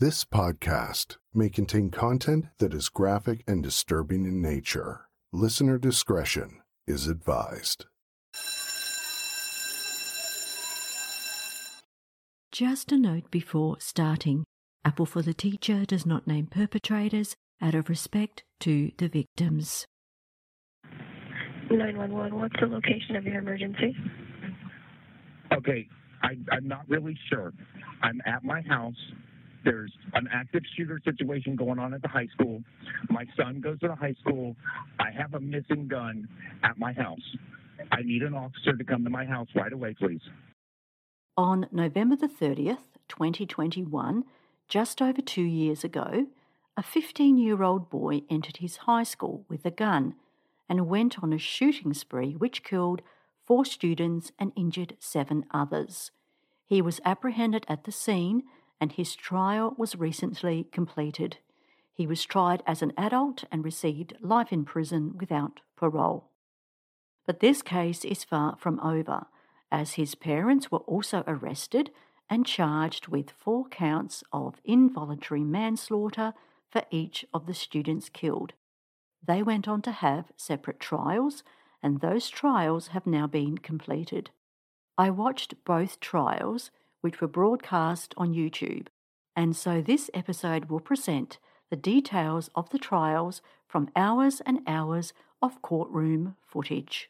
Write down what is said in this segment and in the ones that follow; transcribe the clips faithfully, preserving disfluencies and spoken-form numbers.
This podcast may contain content that is graphic and disturbing in nature. Listener discretion is advised. Just a note before starting. Apple for the Teacher does not name perpetrators out of respect to the victims. nine one one, what's the location of your emergency? Okay, I, I'm not really sure. I'm at my house. There's an active shooter situation going on at the high school. My son goes to the high school. I have a missing gun at my house. I need an officer to come to my house right away, please. On November the thirtieth, twenty twenty-one, just over two years ago, a fifteen-year-old boy entered his high school with a gun and went on a shooting spree which killed four students and injured seven others. He was apprehended at the scene and his trial was recently completed. He was tried as an adult and received life in prison without parole. But this case is far from over, as his parents were also arrested and charged with four counts of involuntary manslaughter for each of the students killed. They went on to have separate trials, and those trials have now been completed. I watched both trials, which were broadcast on YouTube, and so this episode will present the details of the trials from hours and hours of courtroom footage.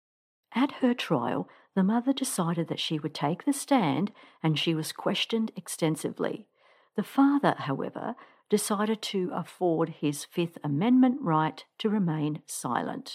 At her trial, the mother decided that she would take the stand and she was questioned extensively. The father, however, decided to afford his Fifth Amendment right to remain silent.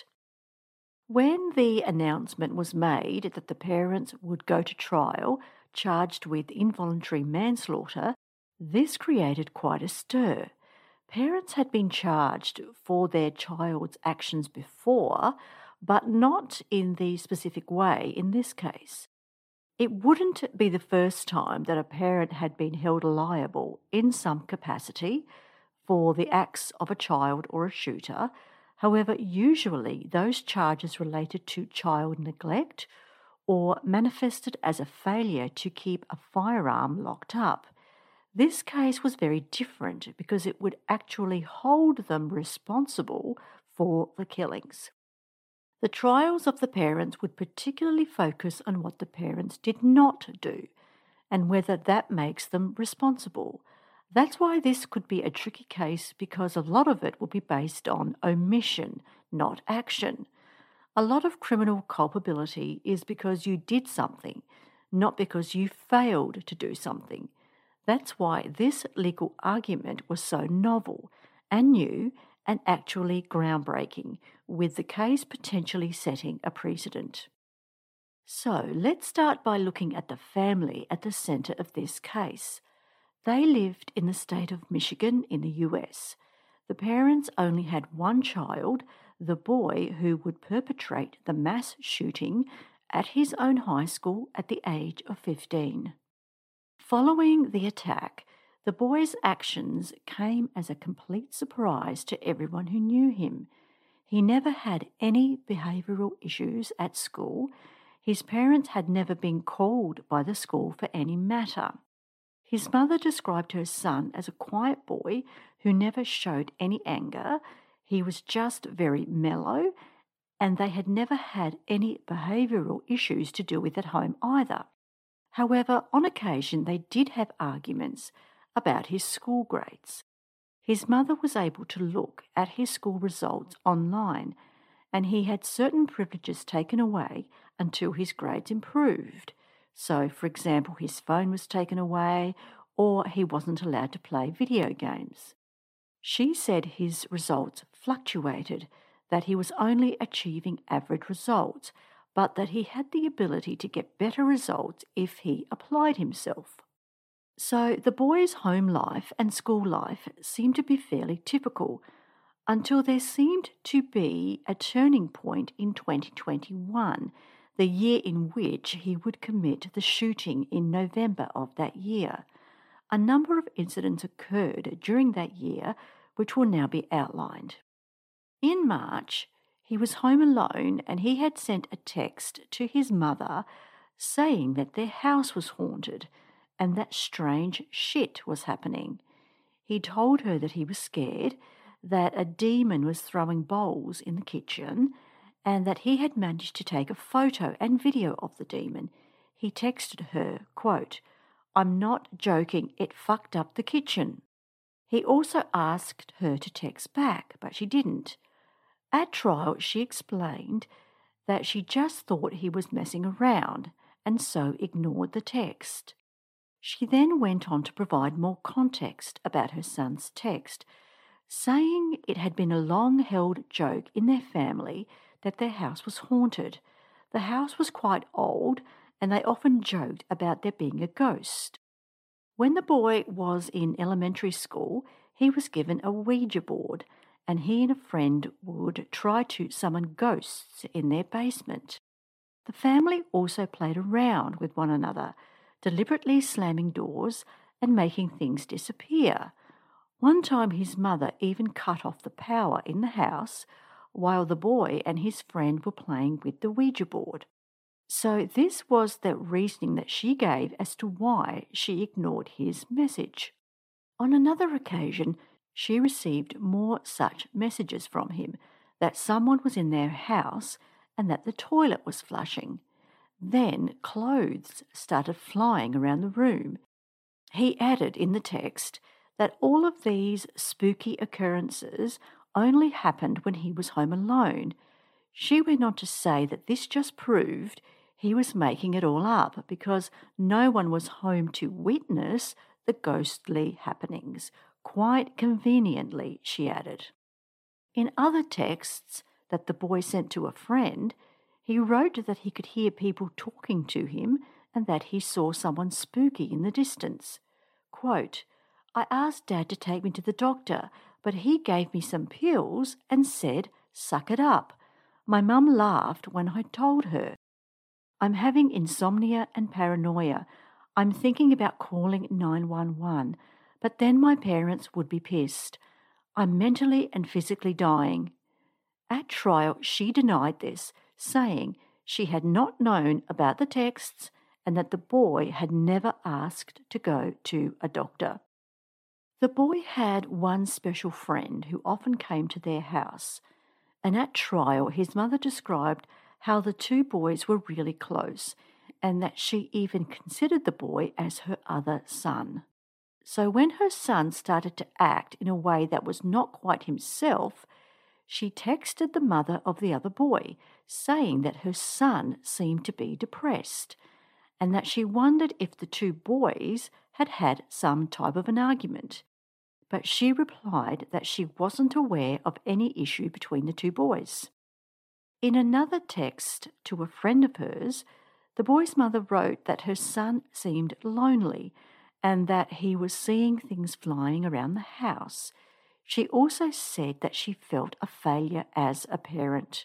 When the announcement was made that the parents would go to trial charged with involuntary manslaughter, this created quite a stir. Parents had been charged for their child's actions before, but not in the specific way in this case. It wouldn't be the first time that a parent had been held liable in some capacity for the acts of a child or a shooter. However, usually those charges related to child neglect or manifested as a failure to keep a firearm locked up. This case was very different because it would actually hold them responsible for the killings. The trials of the parents would particularly focus on what the parents did not do and whether that makes them responsible. That's why this could be a tricky case, because a lot of it will be based on omission, not action. A lot of criminal culpability is because you did something, not because you failed to do something. That's why this legal argument was so novel and new and actually groundbreaking, with the case potentially setting a precedent. So let's start by looking at the family at the centre of this case. They lived in the state of Michigan in the U S. The parents only had one child, the boy who would perpetrate the mass shooting at his own high school at the age of fifteen. Following the attack, the boy's actions came as a complete surprise to everyone who knew him. He never had any behavioural issues at school. His parents had never been called by the school for any matter. His mother described her son as a quiet boy who never showed any anger. He was just very mellow, and they had never had any behavioural issues to deal with at home either. However, on occasion they did have arguments about his school grades. His mother was able to look at his school results online, and he had certain privileges taken away until his grades improved. So, for example, his phone was taken away, or he wasn't allowed to play video games. She said his results fluctuated, that he was only achieving average results, but that he had the ability to get better results if he applied himself. So the boy's home life and school life seemed to be fairly typical, until there seemed to be a turning point in twenty twenty-one, the year in which he would commit the shooting in November of that year. A number of incidents occurred during that year, which will now be outlined. In March, he was home alone and he had sent a text to his mother saying that their house was haunted and that strange shit was happening. He told her that he was scared, that a demon was throwing bowls in the kitchen, and that he had managed to take a photo and video of the demon. He texted her, quote, "I'm not joking, it fucked up the kitchen." He also asked her to text back, but she didn't. At trial, she explained that she just thought he was messing around and so ignored the text. She then went on to provide more context about her son's text, saying it had been a long-held joke in their family that their house was haunted. The house was quite old, and they often joked about there being a ghost. When the boy was in elementary school, he was given a Ouija board, and he and a friend would try to summon ghosts in their basement. The family also played around with one another, deliberately slamming doors and making things disappear. One time his mother even cut off the power in the house while the boy and his friend were playing with the Ouija board. So this was the reasoning that she gave as to why she ignored his message. On another occasion, she received more such messages from him, that someone was in their house and that the toilet was flushing. Then clothes started flying around the room. He added in the text that all of these spooky occurrences only happened when he was home alone. She went on to say that this just proved he was making it all up because no one was home to witness the ghostly happenings. Quite conveniently, she added. In other texts that the boy sent to a friend, he wrote that he could hear people talking to him and that he saw someone spooky in the distance. Quote, "I asked Dad to take me to the doctor, but he gave me some pills and said, 'Suck it up.' My mum laughed when I told her. I'm having insomnia and paranoia. I'm thinking about calling nine one one, but then my parents would be pissed. I'm mentally and physically dying." At trial, she denied this, saying she had not known about the texts and that the boy had never asked to go to a doctor. The boy had one special friend who often came to their house, and at trial his mother described how the two boys were really close and that she even considered the boy as her other son. So when her son started to act in a way that was not quite himself, she texted the mother of the other boy, saying that her son seemed to be depressed and that she wondered if the two boys had had some type of an argument. But she replied that she wasn't aware of any issue between the two boys. In another text to a friend of hers, the boy's mother wrote that her son seemed lonely and that he was seeing things flying around the house. She also said that she felt a failure as a parent.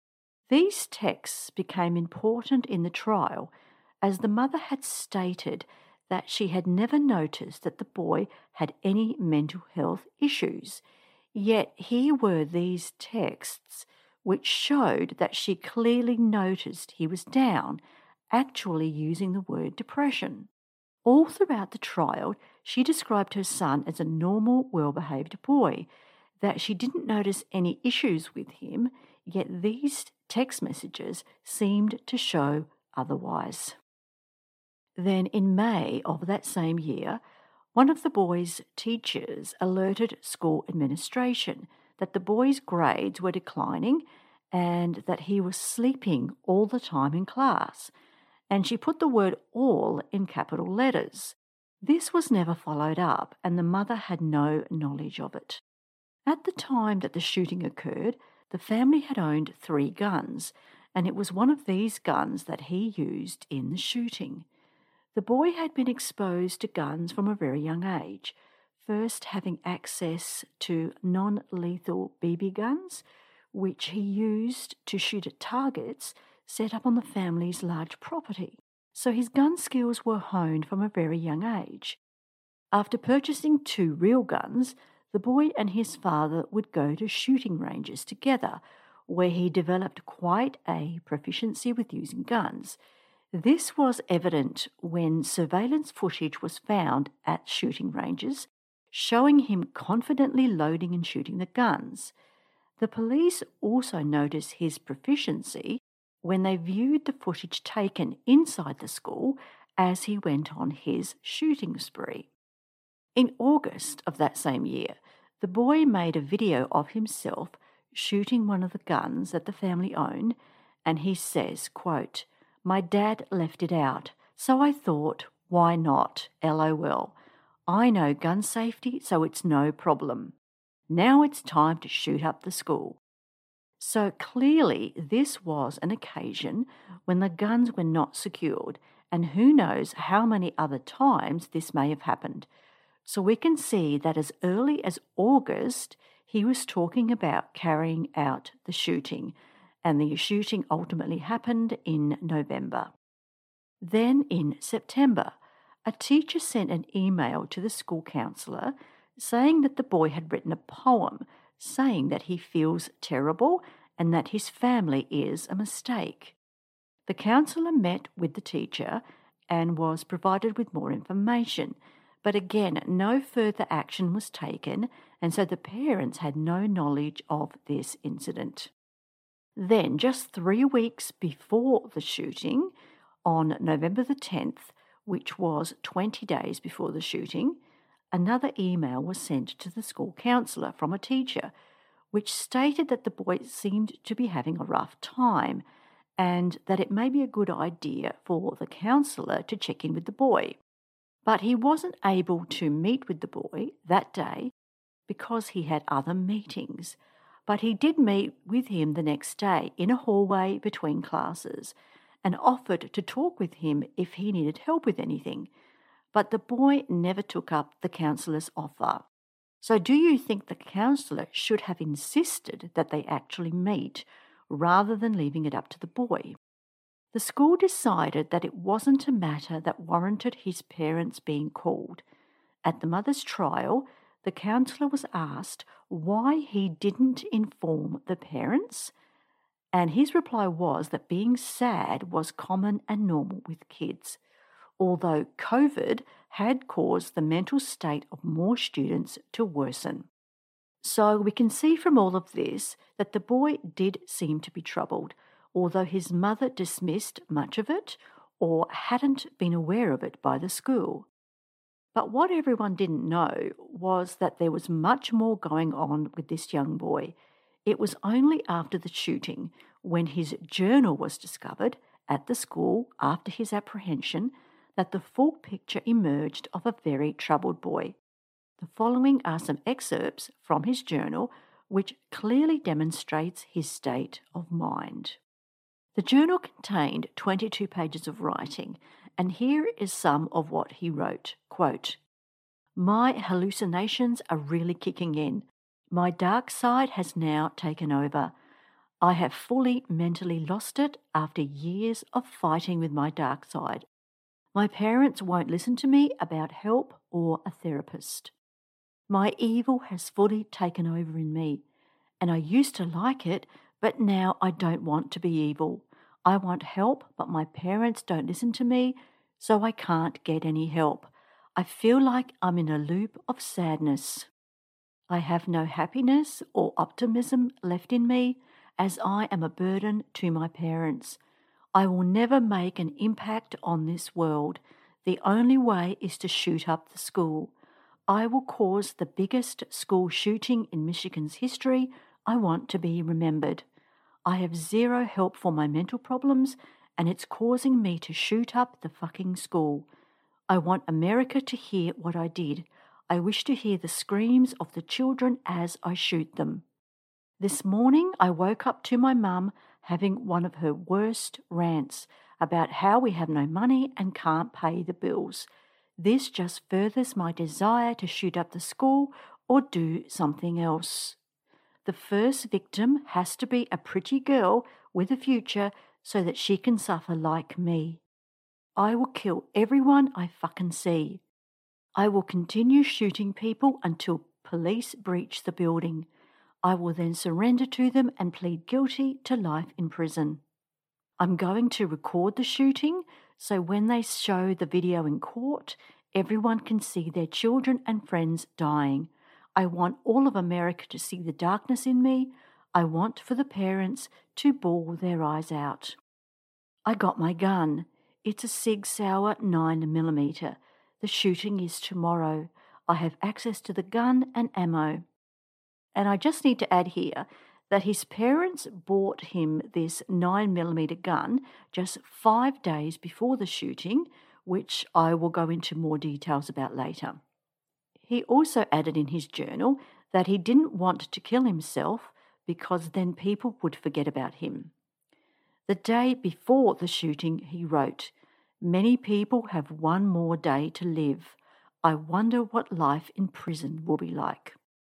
These texts became important in the trial as the mother had stated that she had never noticed that the boy had any mental health issues. Yet here were these texts which showed that she clearly noticed he was down, actually using the word depression. All throughout the trial, she described her son as a normal, well-behaved boy, that she didn't notice any issues with him, yet these text messages seemed to show otherwise. Then in May of that same year, one of the boy's teachers alerted school administration that the boy's grades were declining and that he was sleeping all the time in class, and she put the word all in capital letters. This was never followed up, and the mother had no knowledge of it. At the time that the shooting occurred, the family had owned three guns, and it was one of these guns that he used in the shooting. The boy had been exposed to guns from a very young age, first having access to non-lethal B B guns, which he used to shoot at targets set up on the family's large property. So his gun skills were honed from a very young age. After purchasing two real guns, the boy and his father would go to shooting ranges together, where he developed quite a proficiency with using guns. This was evident when surveillance footage was found at shooting ranges, showing him confidently loading and shooting the guns. The police also noticed his proficiency when they viewed the footage taken inside the school as he went on his shooting spree. In August of that same year, the boy made a video of himself shooting one of the guns that the family owned, and he says, quote, "My dad left it out, so I thought, why not? LOL. I know gun safety, so it's no problem. Now it's time to shoot up the school." So clearly this was an occasion when the guns were not secured, and who knows how many other times this may have happened. So we can see that as early as August, he was talking about carrying out the shooting, and the shooting ultimately happened in November. Then in September, a teacher sent an email to the school counsellor saying that the boy had written a poem saying that he feels terrible and that his family is a mistake. The counsellor met with the teacher and was provided with more information, but again, no further action was taken, and so the parents had no knowledge of this incident. Then, just three weeks before the shooting, on November the tenth, which was twenty days before the shooting, another email was sent to the school counsellor from a teacher, which stated that the boy seemed to be having a rough time and that it may be a good idea for the counsellor to check in with the boy. But he wasn't able to meet with the boy that day because he had other meetings. But he did meet with him the next day in a hallway between classes and offered to talk with him if he needed help with anything. But the boy never took up the counsellor's offer. So do you think the counsellor should have insisted that they actually meet rather than leaving it up to the boy? The school decided that it wasn't a matter that warranted his parents being called. At the mother's trial, the counsellor was asked why he didn't inform the parents, and his reply was that being sad was common and normal with kids, although COVID had caused the mental state of more students to worsen. So we can see from all of this that the boy did seem to be troubled, although his mother dismissed much of it or hadn't been aware of it by the school. But what everyone didn't know was that there was much more going on with this young boy. It was only after the shooting, when his journal was discovered at the school after his apprehension, that the full picture emerged of a very troubled boy. The following are some excerpts from his journal which clearly demonstrates his state of mind. The journal contained twenty-two pages of writing, and here is some of what he wrote. Quote, "My hallucinations are really kicking in. My dark side has now taken over. I have fully mentally lost it after years of fighting with my dark side. My parents won't listen to me about help or a therapist. My evil has fully taken over in me, and I used to like it, but now I don't want to be evil. I want help, but my parents don't listen to me, so I can't get any help. I feel like I'm in a loop of sadness. I have no happiness or optimism left in me, as I am a burden to my parents. I will never make an impact on this world. The only way is to shoot up the school. I will cause the biggest school shooting in Michigan's history. I want to be remembered. I have zero help for my mental problems, and it's causing me to shoot up the fucking school. I want America to hear what I did. I wish to hear the screams of the children as I shoot them. This morning I woke up to my mum having one of her worst rants about how we have no money and can't pay the bills. This just furthers my desire to shoot up the school or do something else. The first victim has to be a pretty girl with a future so that she can suffer like me. I will kill everyone I fucking see. I will continue shooting people until police breach the building. I will then surrender to them and plead guilty to life in prison. I'm going to record the shooting, so when they show the video in court, Everyone can see their children and friends dying. I want all of America to see the darkness in me. I want for the parents to bawl their eyes out. I got my gun. It's a Sig Sauer nine millimeter. The shooting is tomorrow. I have access to the gun and ammo. And I just need to add here that his parents bought him this nine millimeter gun just five days before the shooting, which I will go into more details about later. He also added in his journal that he didn't want to kill himself because then people would forget about him. The day before the shooting, he wrote, "Many people have one more day to live. I wonder what life in prison will be like."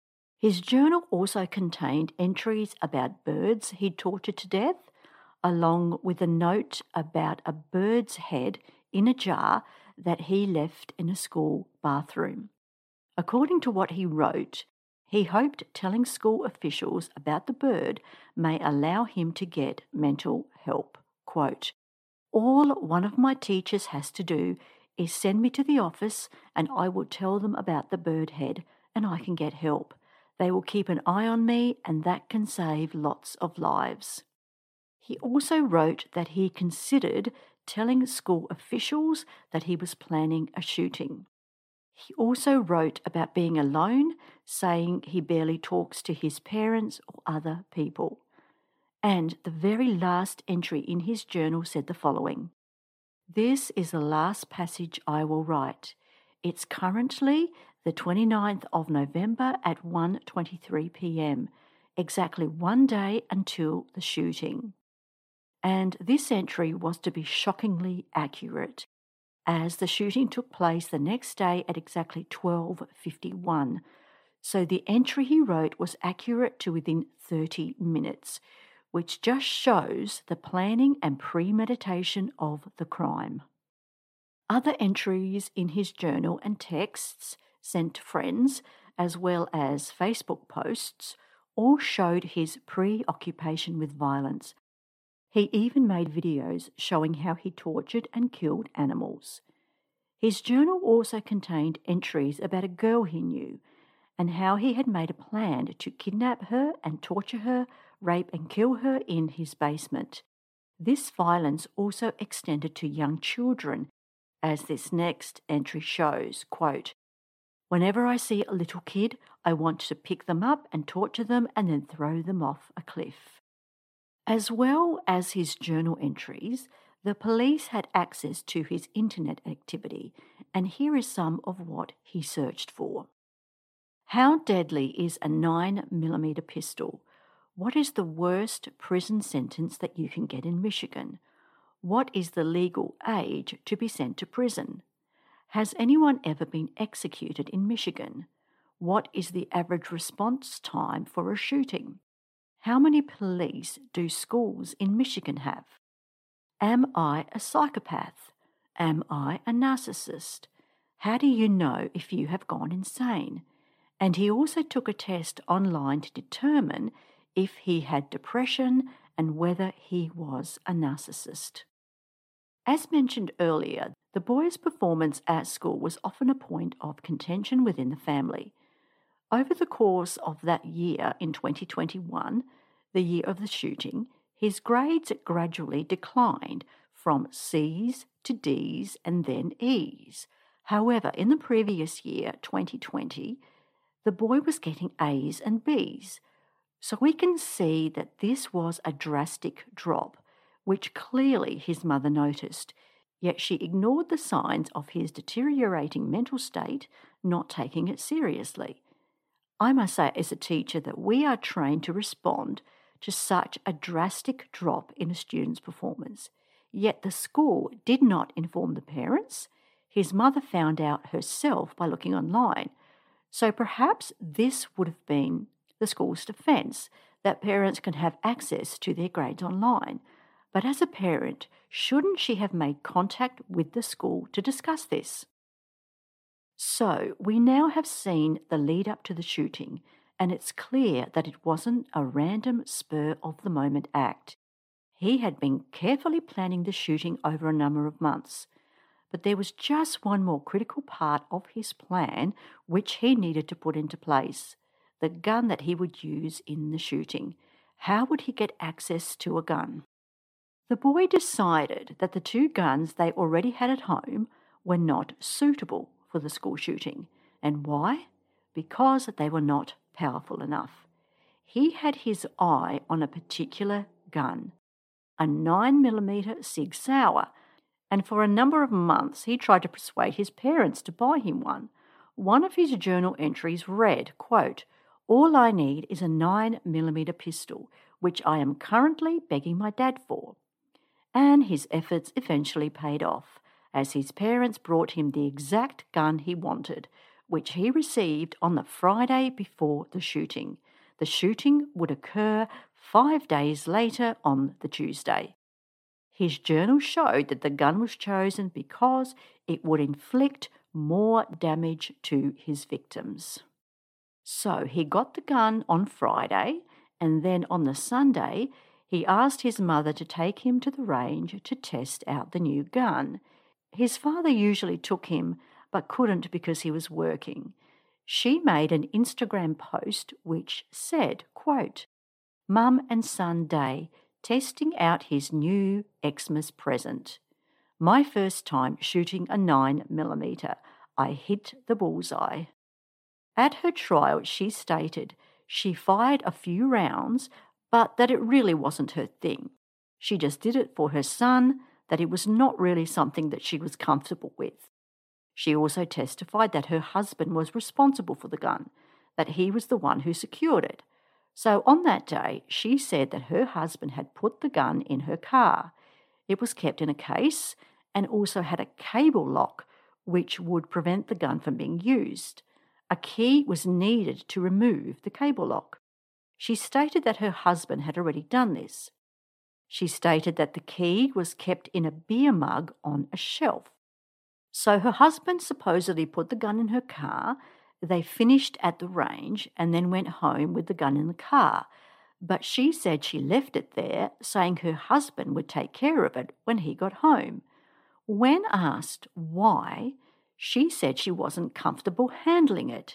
His journal also contained entries about birds he'd tortured to death, along with a note about a bird's head in a jar that he left in a school bathroom. According to what he wrote, he hoped telling school officials about the bird may allow him to get mental help. Quote, "All one of my teachers has to do is send me to the office and I will tell them about the bird head and I can get help. They will keep an eye on me and that can save lots of lives." He also wrote that he considered telling school officials that he was planning a shooting. He also wrote about being alone, saying he barely talks to his parents or other people. And the very last entry in his journal said the following: "This is the last passage I will write. It's currently the twenty-ninth of November at one twenty-three p.m., exactly one day until the shooting." And this entry was to be shockingly accurate, as the shooting took place the next day at exactly twelve fifty-one. So the entry he wrote was accurate to within thirty minutes, which just shows the planning and premeditation of the crime. Other entries in his journal and texts sent to friends, as well as Facebook posts, all showed his preoccupation with violence. He even made videos showing how he tortured and killed animals. His journal also contained entries about a girl he knew and how he had made a plan to kidnap her and torture her, rape and kill her in his basement. This violence also extended to young children, as this next entry shows, quote, "Whenever I see a little kid, I want to pick them up and torture them and then throw them off a cliff." As well as his journal entries, the police had access to his internet activity, and here is some of what he searched for. How deadly is a nine millimeter pistol? What is the worst prison sentence that you can get in Michigan? What is the legal age to be sent to prison? Has anyone ever been executed in Michigan? What is the average response time for a shooting? How many police do schools in Michigan have? Am I a psychopath? Am I a narcissist? How do you know if you have gone insane? And he also took a test online to determine if he had depression and whether he was a narcissist. As mentioned earlier, the boy's performance at school was often a point of contention within the family. Over the course of that year in twenty twenty-one, the year of the shooting, his grades gradually declined from C's to D's and then E's. However, in the previous year, twenty twenty, the boy was getting A's and B's. So we can see that this was a drastic drop, which clearly his mother noticed, yet she ignored the signs of his deteriorating mental state, not taking it seriously. I must say as a teacher that we are trained to respond to such a drastic drop in a student's performance. Yet the school did not inform the parents. His mother found out herself by looking online. So perhaps this would have been the school's defence, that parents can have access to their grades online. But as a parent, shouldn't she have made contact with the school to discuss this? So we now have seen the lead up to the shooting, and it's clear that it wasn't a random spur-of-the-moment act. He had been carefully planning the shooting over a number of months. but there was just one more critical part of his plan which he needed to put into place: the gun that he would use in the shooting. How would he get access to a gun? The boy decided that the two guns they already had at home were not suitable for the school shooting. And why? Because they were not powerful enough. He had his eye on a particular gun, a nine millimeter Sig Sauer, and for a number of months he tried to persuade his parents to buy him one. One of his journal entries read, quote, "All I need is a nine millimeter pistol, which I am currently begging my dad for." And his efforts eventually paid off, as his parents brought him the exact gun he wanted, which he received on the Friday before the shooting. The shooting would occur five days later on the Tuesday. His journal showed that the gun was chosen because it would inflict more damage to his victims. So he got the gun on Friday, and then on the Sunday, he asked his mother to take him to the range to test out the new gun. His father usually took him, but couldn't because he was working. She made an Instagram post which said, quote, "Mum and Son Day, testing out his new Xmas present. My first time shooting a nine millimeter. I hit the bullseye." At her trial, she stated she fired a few rounds, but that it really wasn't her thing. She just did it for her son, that it was not really something that she was comfortable with. She also testified that her husband was responsible for the gun, that he was the one who secured it. So on that day, she said that her husband had put the gun in her car. It was kept in a case and also had a cable lock which would prevent the gun from being used. A key was needed to remove the cable lock. She stated that her husband had already done this. She stated that the key was kept in a beer mug on a shelf. So her husband supposedly put the gun in her car. They finished at the range and then went home with the gun in the car. But she said she left it there, saying her husband would take care of it when he got home. When asked why, she said she wasn't comfortable handling it.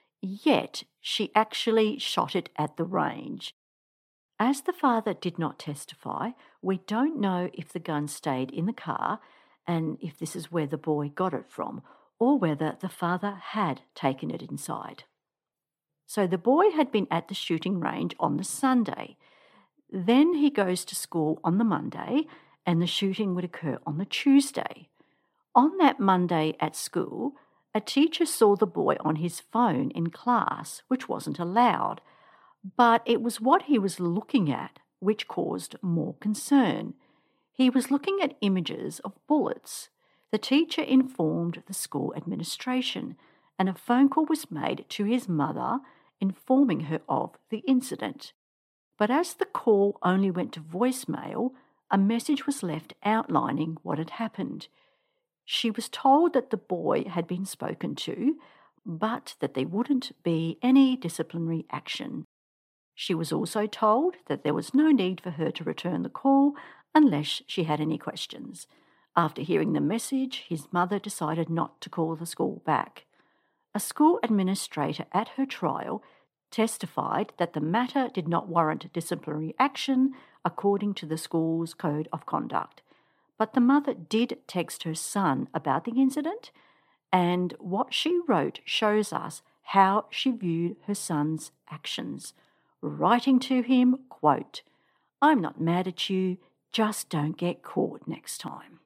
Yet she actually shot it at the range. As the father did not testify, we don't know if the gun stayed in the car and if this is where the boy got it from, or whether the father had taken it inside. So the boy had been at the shooting range on the Sunday. Then he goes to school on the Monday, and the shooting would occur on the Tuesday. On that Monday at school, a teacher saw the boy on his phone in class, which wasn't allowed, but it was what he was looking at which caused more concern. He was looking at images of bullets. The teacher informed the school administration, and a phone call was made to his mother informing her of the incident. But as the call only went to voicemail, a message was left outlining what had happened. She was told that the boy had been spoken to, but that there wouldn't be any disciplinary action. She was also told that there was no need for her to return the call unless she had any questions. After hearing the message, his mother decided not to call the school back. A school administrator at her trial testified that the matter did not warrant disciplinary action according to the school's code of conduct. But the mother did text her son about the incident, and what she wrote shows us how she viewed her son's actions, writing to him, quote, "I'm not mad at you, just don't get caught next time."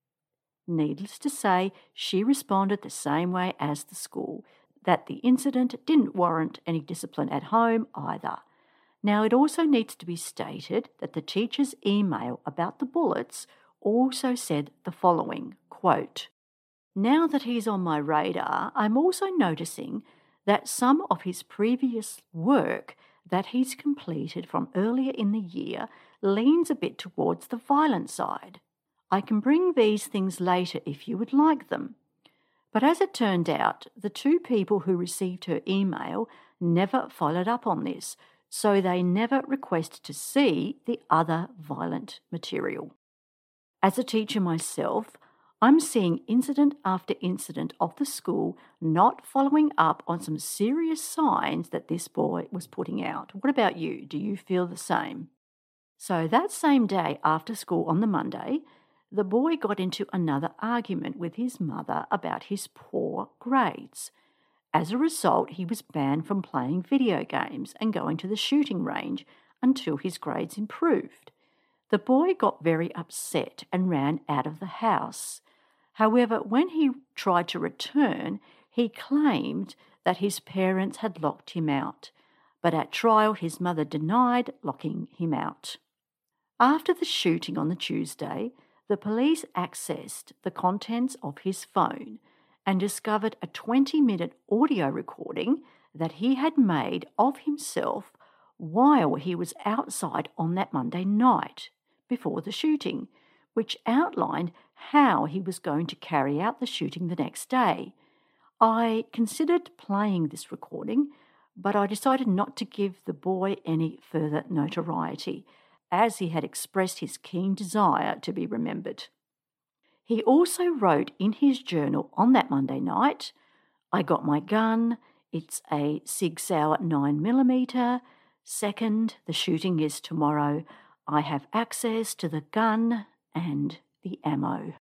Needless to say, she responded the same way as the school, that the incident didn't warrant any discipline at home either. Now, it also needs to be stated that the teacher's email about the bullets also said the following, quote, "Now that he's on my radar, I'm also noticing that some of his previous work that he's completed from earlier in the year leans a bit towards the violent side. I can bring these things later if you would like them." But as it turned out, the two people who received her email never followed up on this, so they never requested to see the other violent material. As a teacher myself, I'm seeing incident after incident of the school not following up on some serious signs that this boy was putting out. What about you? Do you feel the same? So that same day after school on the Monday, the boy got into another argument with his mother about his poor grades. As a result, he was banned from playing video games and going to the shooting range until his grades improved. The boy got very upset and ran out of the house. However, when he tried to return, he claimed that his parents had locked him out, but at trial his mother denied locking him out. After the shooting on the Tuesday, the police accessed the contents of his phone and discovered a twenty-minute audio recording that he had made of himself while he was outside on that Monday night before the shooting, which outlined how he was going to carry out the shooting the next day. I considered playing this recording, but I decided not to give the boy any further notoriety, as he had expressed his keen desire to be remembered. He also wrote in his journal on that Monday night, "I got my gun, it's a Sig Sauer nine millimeter. Second, the shooting is tomorrow. I have access to the gun and the ammo."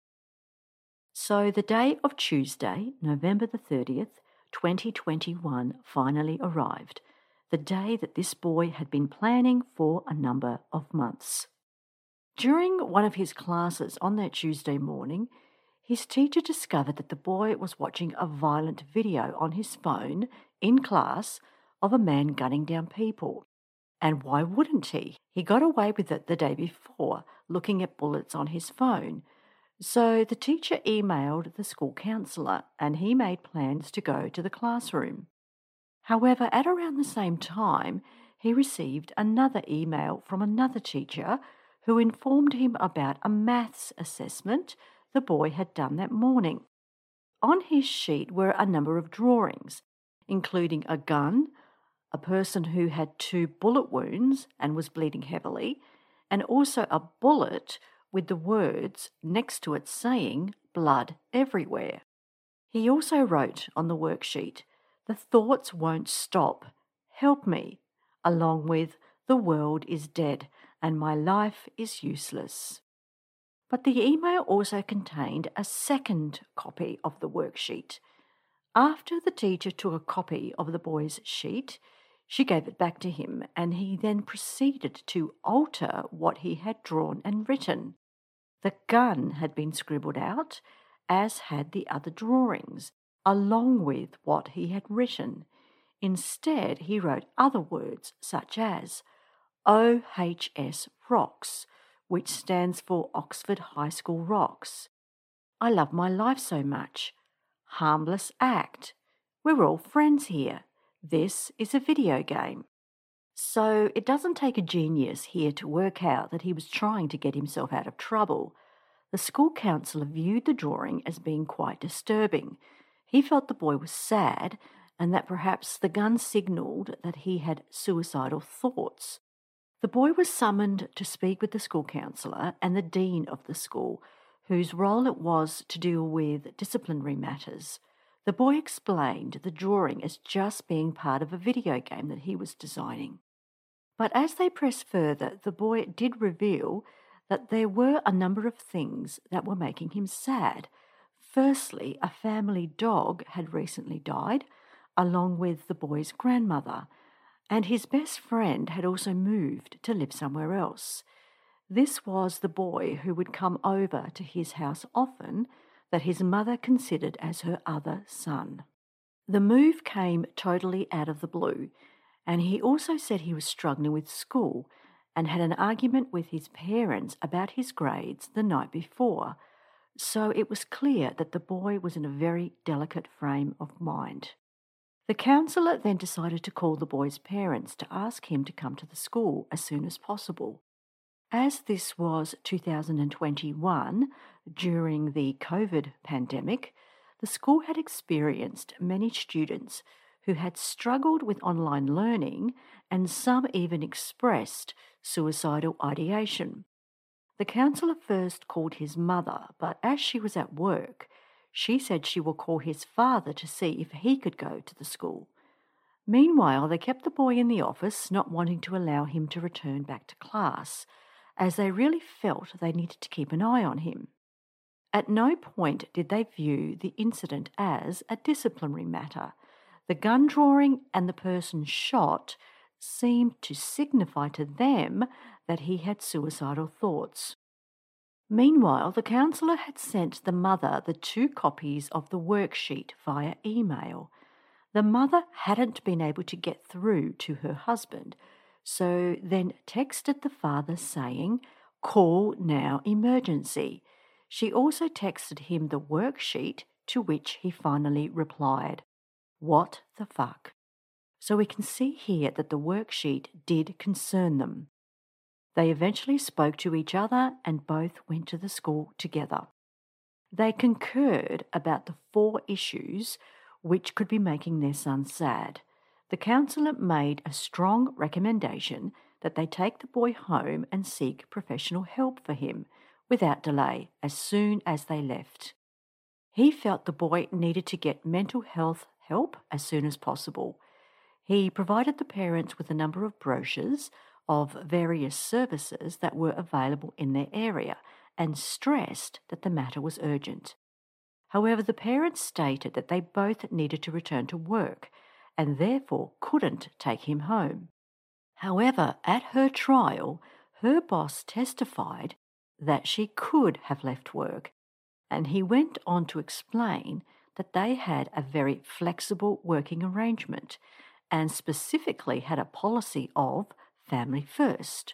So the day of Tuesday, November the thirtieth, twenty twenty-one, finally arrived, the day that this boy had been planning for a number of months. During one of his classes on that Tuesday morning, his teacher discovered that the boy was watching a violent video on his phone in class of a man gunning down people. And why wouldn't he? He got away with it the day before, looking at bullets on his phone. So the teacher emailed the school counsellor and he made plans to go to the classroom. However, at around the same time, he received another email from another teacher who informed him about a maths assessment the boy had done that morning. On his sheet were a number of drawings, including a gun, a person who had two bullet wounds and was bleeding heavily, and also a bullet with the words next to it saying "blood everywhere." He also wrote on the worksheet, "The thoughts won't stop. Help me," along with "The world is dead and my life is useless." But the email also contained a second copy of the worksheet. After the teacher took a copy of the boy's sheet, she gave it back to him, and he then proceeded to alter what he had drawn and written. The gun had been scribbled out, as had the other drawings, along with what he had written. Instead, he wrote other words such as O H S Rocks, which stands for Oxford High School Rocks. I love my life so much. Harmless act. We're all friends here. This is a video game. So it doesn't take a genius here to work out that he was trying to get himself out of trouble. The school counsellor viewed the drawing as being quite disturbing. He felt the boy was sad and that perhaps the gun signalled that he had suicidal thoughts. The boy was summoned to speak with the school counsellor and the dean of the school, whose role it was to deal with disciplinary matters. The boy explained the drawing as just being part of a video game that he was designing. But as they pressed further, the boy did reveal that there were a number of things that were making him sad. Firstly, a family dog had recently died, along with the boy's grandmother, and his best friend had also moved to live somewhere else. This was the boy who would come over to his house often, that his mother considered as her other son. The move came totally out of the blue, and he also said he was struggling with school and had an argument with his parents about his grades the night before, so it was clear that the boy was in a very delicate frame of mind. The counsellor then decided to call the boy's parents to ask him to come to the school as soon as possible. As this was two thousand twenty-one, during the COVID pandemic, the school had experienced many students who had struggled with online learning, and some even expressed suicidal ideation. The counsellor first called his mother, but as she was at work, she said she will call his father to see if he could go to the school. Meanwhile, they kept the boy in the office, not wanting to allow him to return back to class, as they really felt they needed to keep an eye on him. At no point did they view the incident as a disciplinary matter. The gun drawing and the person shot seemed to signify to them that he had suicidal thoughts. Meanwhile, the counsellor had sent the mother the two copies of the worksheet via email. The mother hadn't been able to get through to her husband, so then texted the father saying, "Call now emergency." She also texted him the worksheet, to which he finally replied, "What the fuck?" So we can see here that the worksheet did concern them. They eventually spoke to each other and both went to the school together. They concurred about the four issues which could be making their son sad. The counsellor made a strong recommendation that they take the boy home and seek professional help for him without delay as soon as they left. He felt the boy needed to get mental health help as soon as possible. He provided the parents with a number of brochures of various services that were available in their area and stressed that the matter was urgent. However, the parents stated that they both needed to return to work and therefore couldn't take him home. However, at her trial, her boss testified that she could have left work, and he went on to explain that they had a very flexible working arrangement and specifically had a policy of family first.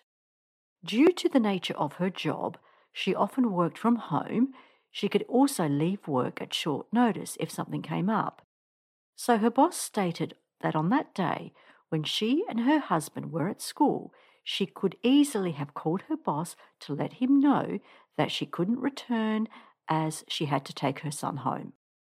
Due to the nature of her job, she often worked from home. She could also leave work at short notice if something came up. So her boss stated that on that day, when she and her husband were at school, she could easily have called her boss to let him know that she couldn't return as she had to take her son home.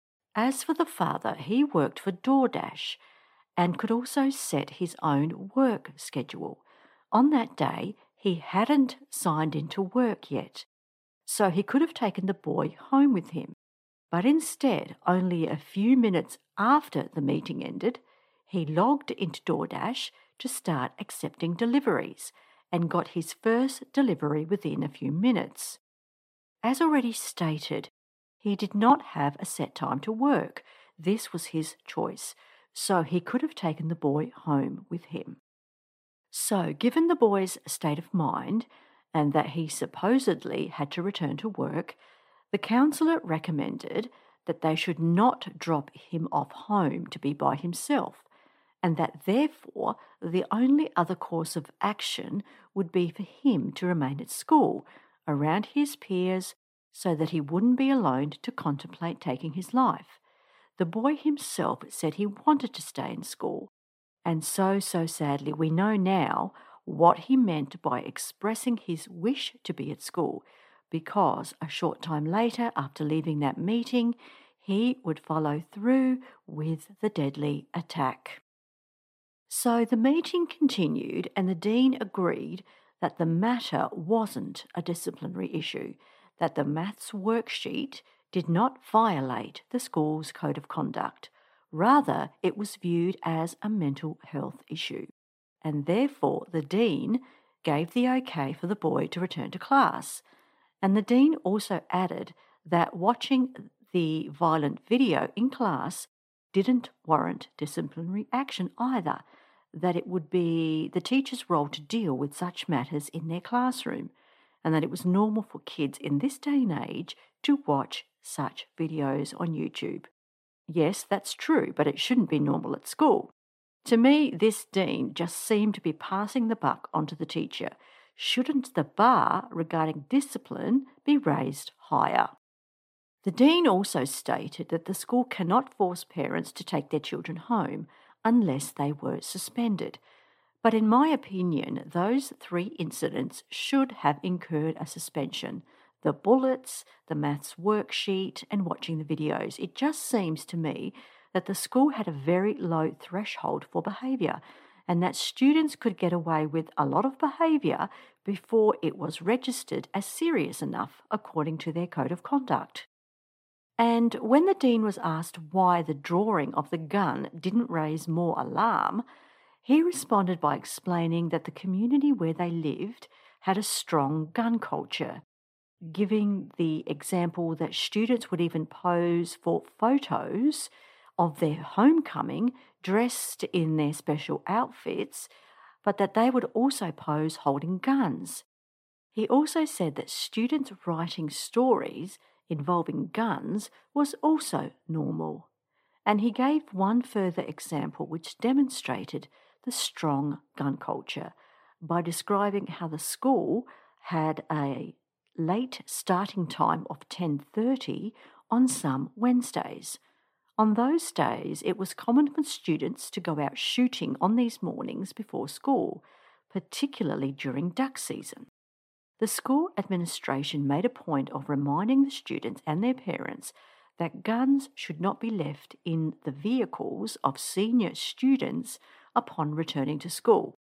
As for the father, he worked for DoorDash and could also set his own work schedule. On that day, he hadn't signed into work yet, so he could have taken the boy home with him. But instead, only a few minutes after the meeting ended, he logged into DoorDash to start accepting deliveries and got his first delivery within a few minutes. As already stated, he did not have a set time to work. This was his choice, so he could have taken the boy home with him. So, given the boy's state of mind and that he supposedly had to return to work, the counsellor recommended that they should not drop him off home to be by himself, and that therefore the only other course of action would be for him to remain at school, around his peers, so that he wouldn't be alone to contemplate taking his life. The boy himself said he wanted to stay in school, and so, so sadly, we know now what he meant by expressing his wish to be at school, because a short time later, after leaving that meeting, he would follow through with the deadly attack. So the meeting continued, and the dean agreed that the matter wasn't a disciplinary issue, that the maths worksheet did not violate the school's code of conduct. Rather, it was viewed as a mental health issue, and therefore the dean gave the okay for the boy to return to class. And the dean also added that watching the violent video in class didn't warrant disciplinary action either, that it would be the teacher's role to deal with such matters in their classroom, and that it was normal for kids in this day and age to watch such videos on YouTube. Yes, that's true, but it shouldn't be normal at school. To me, this dean just seemed to be passing the buck onto the teacher. Shouldn't the bar regarding discipline be raised higher? The dean also stated that the school cannot force parents to take their children home unless they were suspended. But in my opinion, those three incidents should have incurred a suspension. The bullets, the maths worksheet, and watching the videos. It just seems to me that the school had a very low threshold for behaviour, and that students could get away with a lot of behaviour before it was registered as serious enough according to their code of conduct. And when the dean was asked why the drawing of the gun didn't raise more alarm, he responded by explaining that the community where they lived had a strong gun culture, giving the example that students would even pose for photos of their homecoming dressed in their special outfits, but that they would also pose holding guns. He also said that students writing stories involving guns was also normal. And he gave one further example which demonstrated the strong gun culture by describing how the school had a late starting time of ten thirty on some Wednesdays. On those days, it was common for students to go out shooting on these mornings before school, particularly during duck season. The school administration made a point of reminding the students and their parents that guns should not be left in the vehicles of senior students upon returning to school.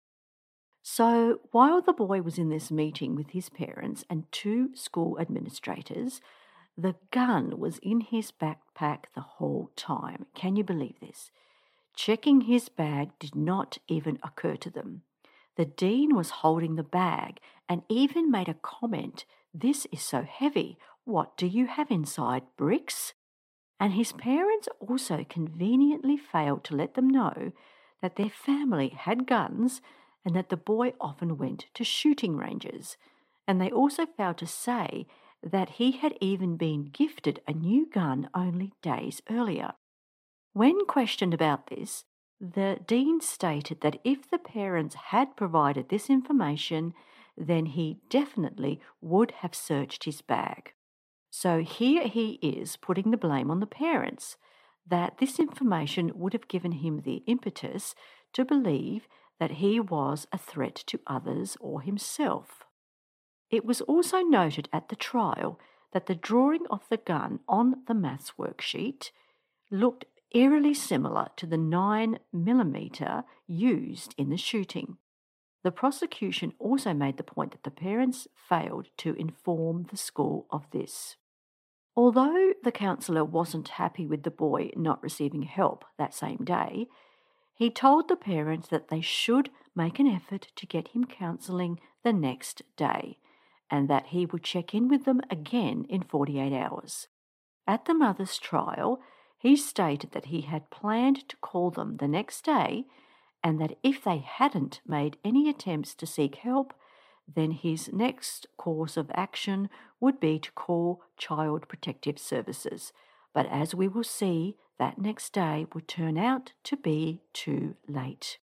So, while the boy was in this meeting with his parents and two school administrators, the gun was in his backpack the whole time. Can you believe this? Checking his bag did not even occur to them. The dean was holding the bag and even made a comment, "This is so heavy. What do you have inside, bricks?" And his parents also conveniently failed to let them know that their family had guns and that the boy often went to shooting ranges. And they also failed to say that he had even been gifted a new gun only days earlier. When questioned about this, the dean stated that if the parents had provided this information, then he definitely would have searched his bag. So here he is putting the blame on the parents, that this information would have given him the impetus to believe that he was a threat to others or himself. It was also noted at the trial that the drawing of the gun on the maths worksheet looked eerily similar to the nine millimeter used in the shooting. The prosecution also made the point that the parents failed to inform the school of this. Although the counsellor wasn't happy with the boy not receiving help that same day, he told the parents that they should make an effort to get him counselling the next day, and that he would check in with them again in forty-eight hours. At the mother's trial, he stated that he had planned to call them the next day, and that if they hadn't made any attempts to seek help, then his next course of action would be to call Child Protective Services. But as we will see, that next day would turn out to be too late.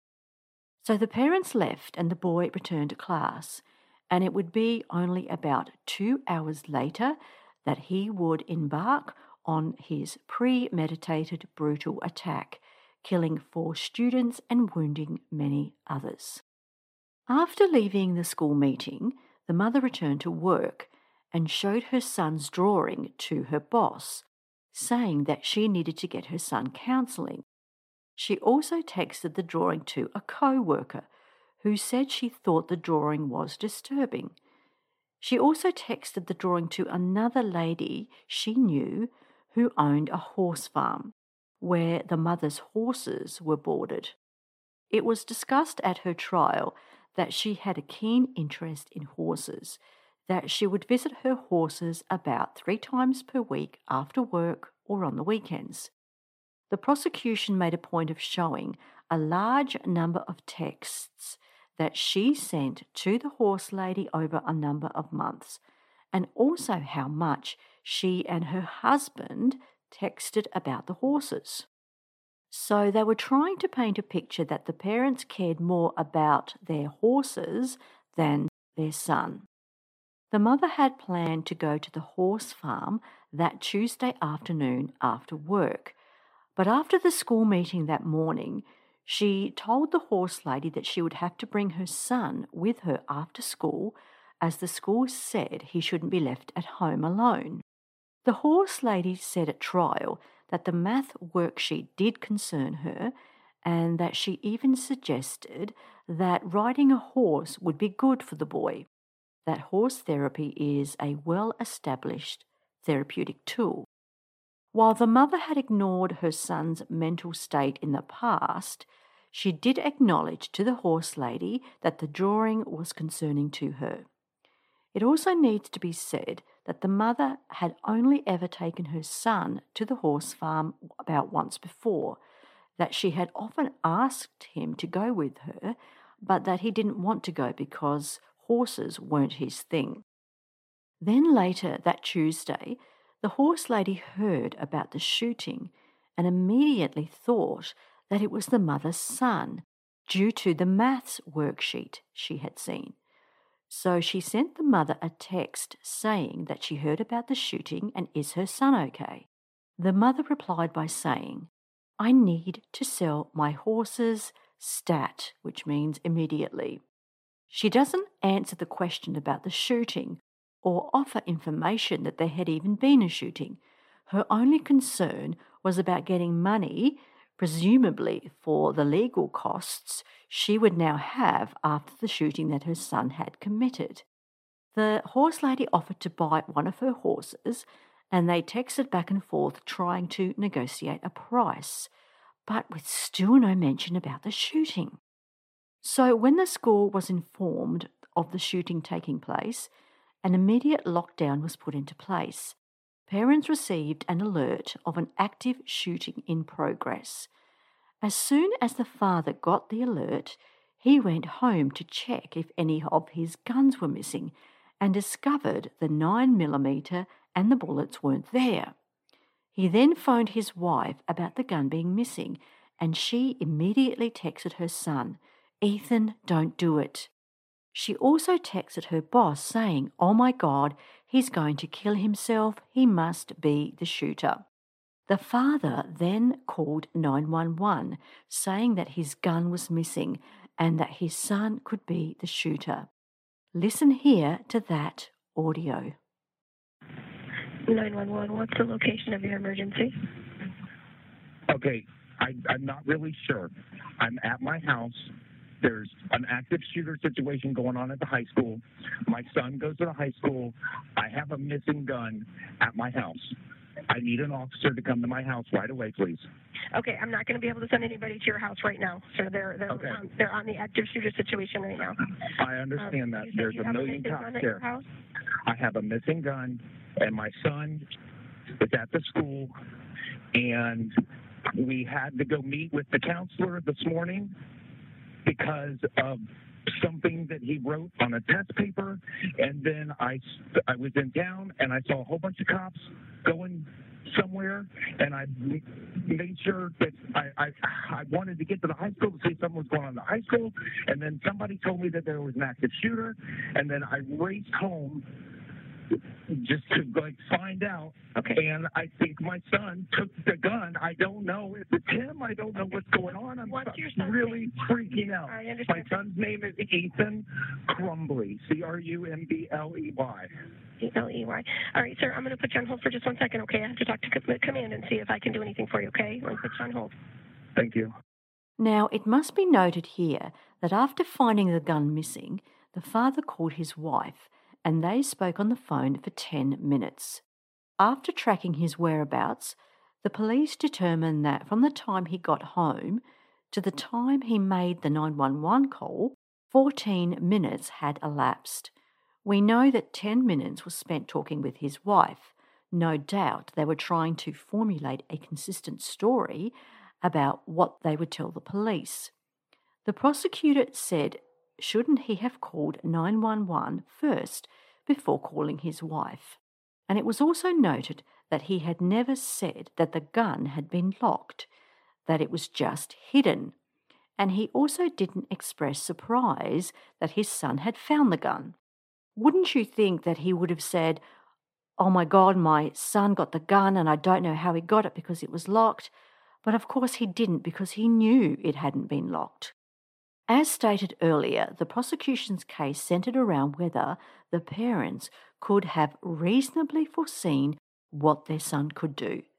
So the parents left and the boy returned to class, and it would be only about two hours later that he would embark on his premeditated brutal attack, killing four students and wounding many others. After leaving the school meeting, the mother returned to work and showed her son's drawing to her boss, saying that she needed to get her son counselling. She also texted the drawing to a co-worker who said she thought the drawing was disturbing. She also texted the drawing to another lady she knew who owned a horse farm, where the mother's horses were boarded. It was discussed at her trial that she had a keen interest in horses, that she would visit her horses about three times per week after work or on the weekends. The prosecution made a point of showing a large number of texts that she sent to the horse lady over a number of months, and also how much she and her husband texted about the horses. So they were trying to paint a picture that the parents cared more about their horses than their son. The mother had planned to go to the horse farm that Tuesday afternoon after work, but after the school meeting that morning, she told the horse lady that she would have to bring her son with her after school, as the school said he shouldn't be left at home alone. The horse lady said at trial that the math worksheet did concern her and that she even suggested that riding a horse would be good for the boy, that horse therapy is a well-established therapeutic tool. While the mother had ignored her son's mental state in the past, she did acknowledge to the horse lady that the drawing was concerning to her. It also needs to be said that the mother had only ever taken her son to the horse farm about once before, that she had often asked him to go with her, but that he didn't want to go because horses weren't his thing. Then later that Tuesday, the horse lady heard about the shooting and immediately thought that it was the mother's son due to the maths worksheet she had seen. So she sent the mother a text saying that she heard about the shooting and is her son okay? The mother replied by saying, "I need to sell my horses stat," which means immediately. She doesn't answer the question about the shooting or offer information that there had even been a shooting. Her only concern was about getting money, presumably for the legal costs she would now have after the shooting that her son had committed. The horse lady offered to buy one of her horses, and they texted back and forth trying to negotiate a price, but with still no mention about the shooting. So when the school was informed of the shooting taking place, an immediate lockdown was put into place. Parents received an alert of an active shooting in progress. As soon as the father got the alert, he went home to check if any of his guns were missing and discovered the nine millimeter and the bullets weren't there. He then phoned his wife about the gun being missing, and she immediately texted her son, "Ethan, don't do it." She also texted her boss saying, "Oh my God, he's going to kill himself. He must be the shooter." The father then called nine one one, saying that his gun was missing and that his son could be the shooter. Listen here to that audio. nine one one, what's the location of your emergency? Okay, I, I'm not really sure. I'm at my house. There's an active shooter situation going on at the high school. My son goes to the high school. I have a missing gun at my house. I need an officer to come to my house right away, please. Okay, I'm not going to be able to send anybody to your house right now, sir. They're they're Okay. on, they're on the active shooter situation right now. I understand Um, that. you said There's you a have million missing cops gun at there. your house? I have a missing gun, and my son is at the school, and we had to go meet with the counselor this morning because of something that he wrote on a test paper. And then I, I was in town, and I saw a whole bunch of cops going somewhere, and I made sure that I, I, I wanted to get to the high school to see if something was going on in the high school, and then somebody told me that there was an active shooter, and then I raced home just to like find out. Okay. And I think my son took the gun. I don't know if it's him. I don't know what's going on. I'm What's your son's really freaking out. I My understand. son's name is Ethan Crumbly, C R U M B L E Y. E L E Y. All right, sir, I'm going to put you on hold for just one second, okay? I have to talk to com- command and see if I can do anything for you, okay? Let me put you on hold. Thank you. Now, it must be noted here that after finding the gun missing, the father called his wife and they spoke on the phone for ten minutes. After tracking his whereabouts, the police determined that from the time he got home to the time he made the nine one one call, fourteen minutes had elapsed. We know that ten minutes was spent talking with his wife. No doubt they were trying to formulate a consistent story about what they would tell the police. The prosecutor said, shouldn't he have called nine one one first before calling his wife? And it was also noted that he had never said that the gun had been locked, that it was just hidden. And he also didn't express surprise that his son had found the gun. Wouldn't you think that he would have said, "Oh my God, my son got the gun and I don't know how he got it because it was locked"? But of course he didn't, because he knew it hadn't been locked. As stated earlier, the prosecution's case centred around whether the parents could have reasonably foreseen what their son could do.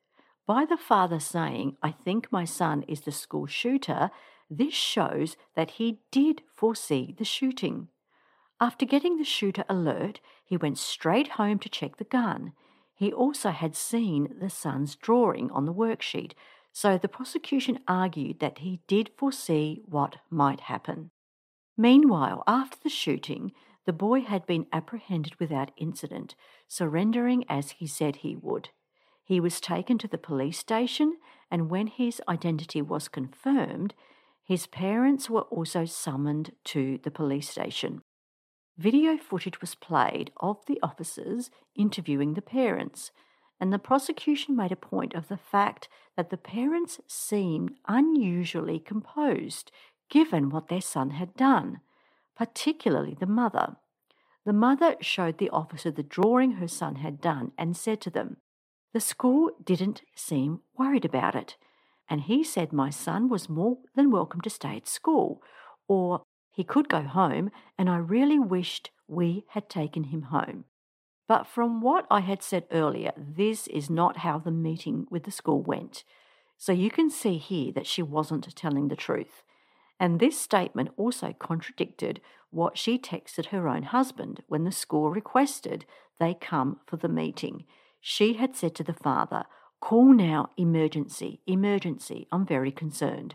By the father saying, "I think my son is the school shooter," this shows that he did foresee the shooting. After getting the shooter alert, he went straight home to check the gun. He also had seen the son's drawing on the worksheet, so the prosecution argued that he did foresee what might happen. Meanwhile, after the shooting, the boy had been apprehended without incident, surrendering as he said he would. He was taken to the police station, and when his identity was confirmed, his parents were also summoned to the police station. Video footage was played of the officers interviewing the parents, and the prosecution made a point of the fact that the parents seemed unusually composed given what their son had done, particularly the mother. The mother showed the officer the drawing her son had done and said to them, "The school didn't seem worried about it," and he said my son was more than welcome to stay at school, or he could go home, and I really wished we had taken him home. But from what I had said earlier, this is not how the meeting with the school went. So you can see here that she wasn't telling the truth. And this statement also contradicted what she texted her own husband when the school requested they come for the meeting. She had said to the father, "Call now, emergency, emergency, I'm very concerned."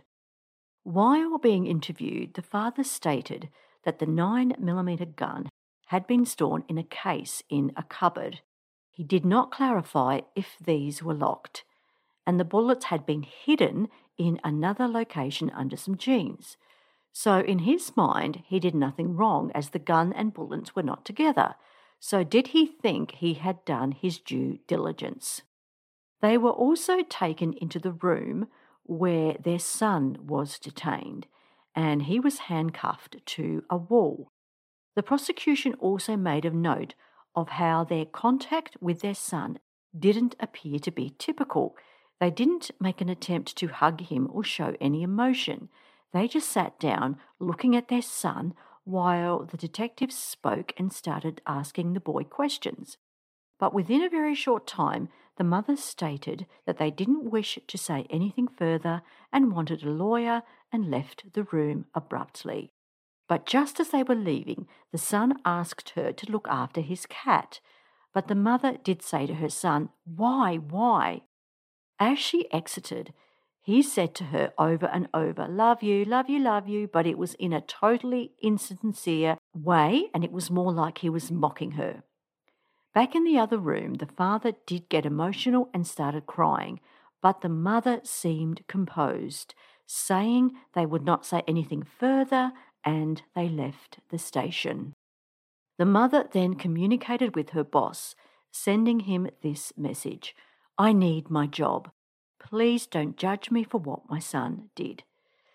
While being interviewed, the father stated that the nine millimeter gun had been stored in a case in a cupboard. He did not clarify if these were locked, and the bullets had been hidden in another location under some jeans. So in his mind, he did nothing wrong as the gun and bullets were not together. So did he think he had done his due diligence? They were also taken into the room where their son was detained, and he was handcuffed to a wall. The prosecution also made a note of how their contact with their son didn't appear to be typical. They didn't make an attempt to hug him or show any emotion. They just sat down looking at their son while the detectives spoke and started asking the boy questions. But within a very short time, the mother stated that they didn't wish to say anything further and wanted a lawyer and left the room abruptly. But just as they were leaving, the son asked her to look after his cat. But the mother did say to her son, "Why, why?" As she exited, he said to her over and over, "Love you, love you, love you," but it was in a totally insincere way, and it was more like he was mocking her. Back in the other room, the father did get emotional and started crying, but the mother seemed composed, saying they would not say anything further, and they left the station. The mother then communicated with her boss, sending him this message: "I need my job. Please don't judge me for what my son did."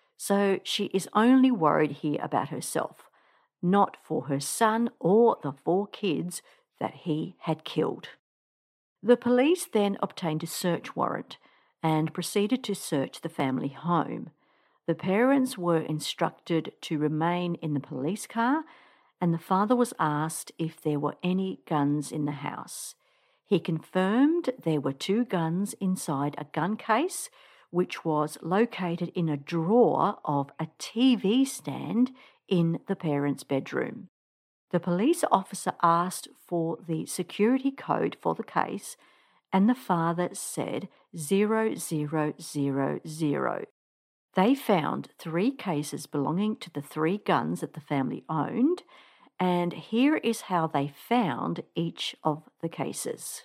So she is only worried here about herself, not for her son or the four kids that he had killed. The police then obtained a search warrant and proceeded to search the family home. The parents were instructed to remain in the police car, and the father was asked if there were any guns in the house. He confirmed there were two guns inside a gun case, which was located in a drawer of a T V stand in the parents' bedroom. The police officer asked for the security code for the case, and the father said zero zero zero zero. They found three cases belonging to the three guns that the family owned, and here is how they found each of the cases.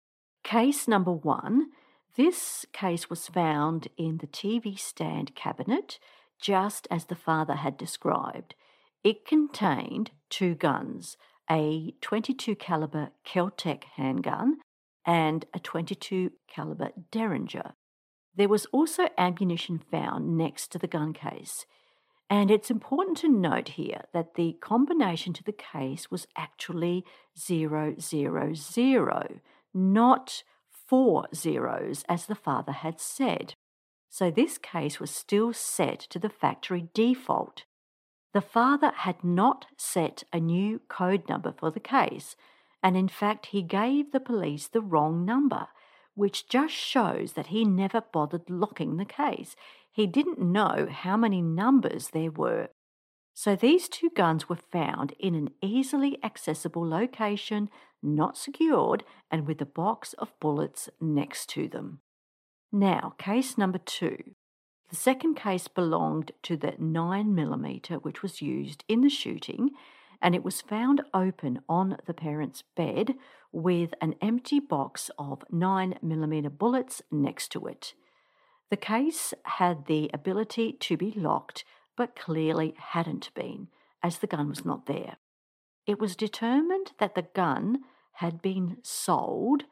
Case number one, this case was found in the T V stand cabinet, just as the father had described. It contained two guns, a twenty-two caliber Kel-Tec handgun and a twenty-two caliber Derringer. There was also ammunition found next to the gun case. And it's important to note here that the combination to the case was actually zero zero zero, not four zeros as the father had said. So this case was still set to the factory default. The father had not set a new code number for the case, and in fact he gave the police the wrong number, which just shows that he never bothered locking the case. He didn't know how many numbers there were. So these two guns were found in an easily accessible location, not secured, and with a box of bullets next to them. Now, case number two. The second case belonged to the nine millimeter which was used in the shooting, and it was found open on the parents' bed with an empty box of nine millimeter bullets next to it. The case had the ability to be locked, but clearly hadn't been, as the gun was not there. It was determined that the gun had been sold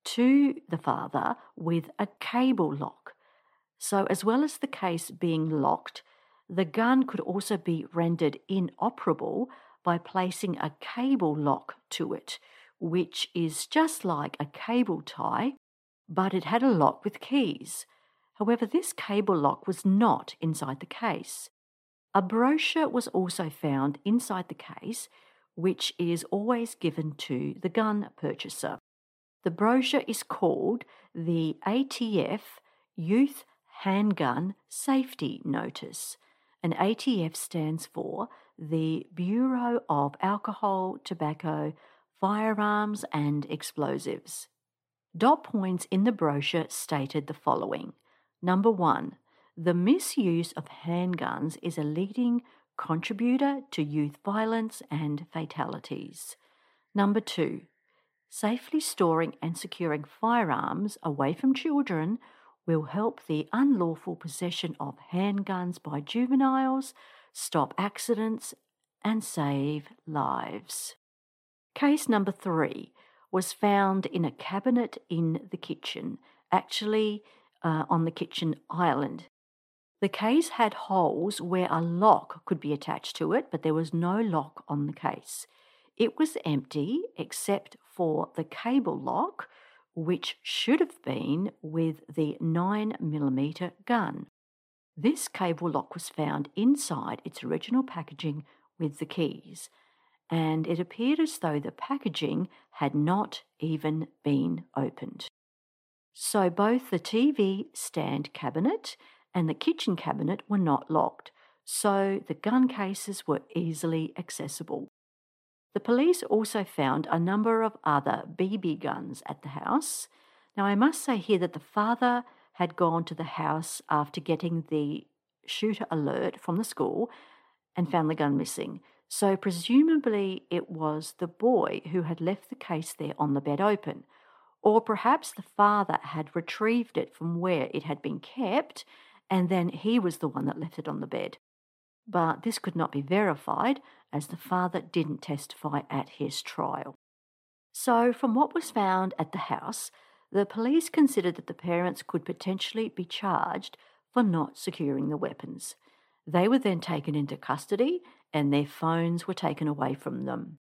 to the father with a cable lock. So as well as the case being locked, the gun could also be rendered inoperable by placing a cable lock to it, which is just like a cable tie, but it had a lock with keys. However, this cable lock was not inside the case. A brochure was also found inside the case, which is always given to the gun purchaser. The brochure is called the A T F Youth Handgun Safety Notice, and A T F stands for the Bureau of Alcohol, Tobacco, Firearms and Explosives. Dot points in the brochure stated the following. Number one, the misuse of handguns is a leading contributor to youth violence and fatalities. Number two, safely storing and securing firearms away from children will help the unlawful possession of handguns by juveniles, stop accidents, and save lives. Case number three was found in a cabinet in the kitchen, actually uh, on the kitchen island. The case had holes where a lock could be attached to it, but there was no lock on the case. It was empty except for the cable lock, which should have been with the nine millimeter gun. This cable lock was found inside its original packaging with the keys, and it appeared as though the packaging had not even been opened. So both the T V stand cabinet and the kitchen cabinet were not locked, so the gun cases were easily accessible. The police also found a number of other B B guns at the house. Now, I must say here that the father had gone to the house after getting the shooter alert from the school and found the gun missing. So presumably it was the boy who had left the case there on the bed open. Or perhaps the father had retrieved it from where it had been kept, and then he was the one that left it on the bed. But this could not be verified, as the father didn't testify at his trial. So, from what was found at the house, the police considered that the parents could potentially be charged for not securing the weapons. They were then taken into custody, and their phones were taken away from them.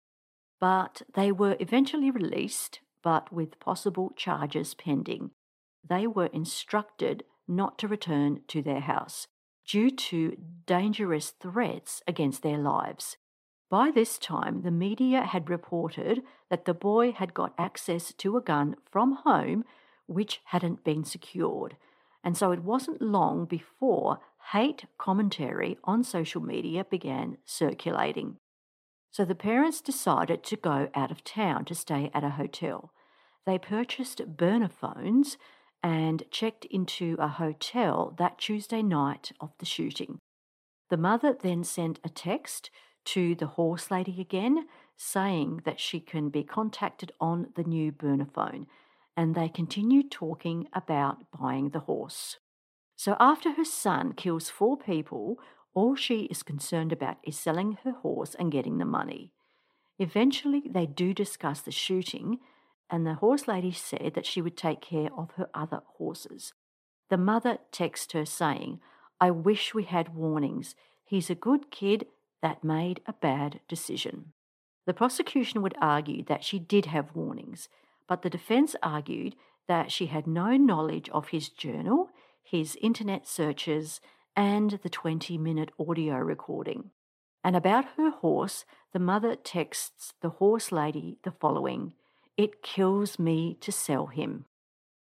But they were eventually released, but with possible charges pending. They were instructed not to return to their house due to dangerous threats against their lives. By this time, the media had reported that the boy had got access to a gun from home which hadn't been secured. And so it wasn't long before hate commentary on social media began circulating. So the parents decided to go out of town to stay at a hotel. They purchased burner phones and checked into a hotel that Tuesday night of the shooting. The mother then sent a text to the horse lady again, saying that she can be contacted on the new burner phone, and they continued talking about buying the horse. So after her son kills four people, all she is concerned about is selling her horse and getting the money. Eventually, they do discuss the shooting, and the horse lady said that she would take care of her other horses. The mother texts her saying, "I wish we had warnings. He's a good kid that made a bad decision." The prosecution would argue that she did have warnings, but the defense argued that she had no knowledge of his journal, his internet searches, and the twenty-minute audio recording. And about her horse, the mother texts the horse lady the following, "It kills me to sell him."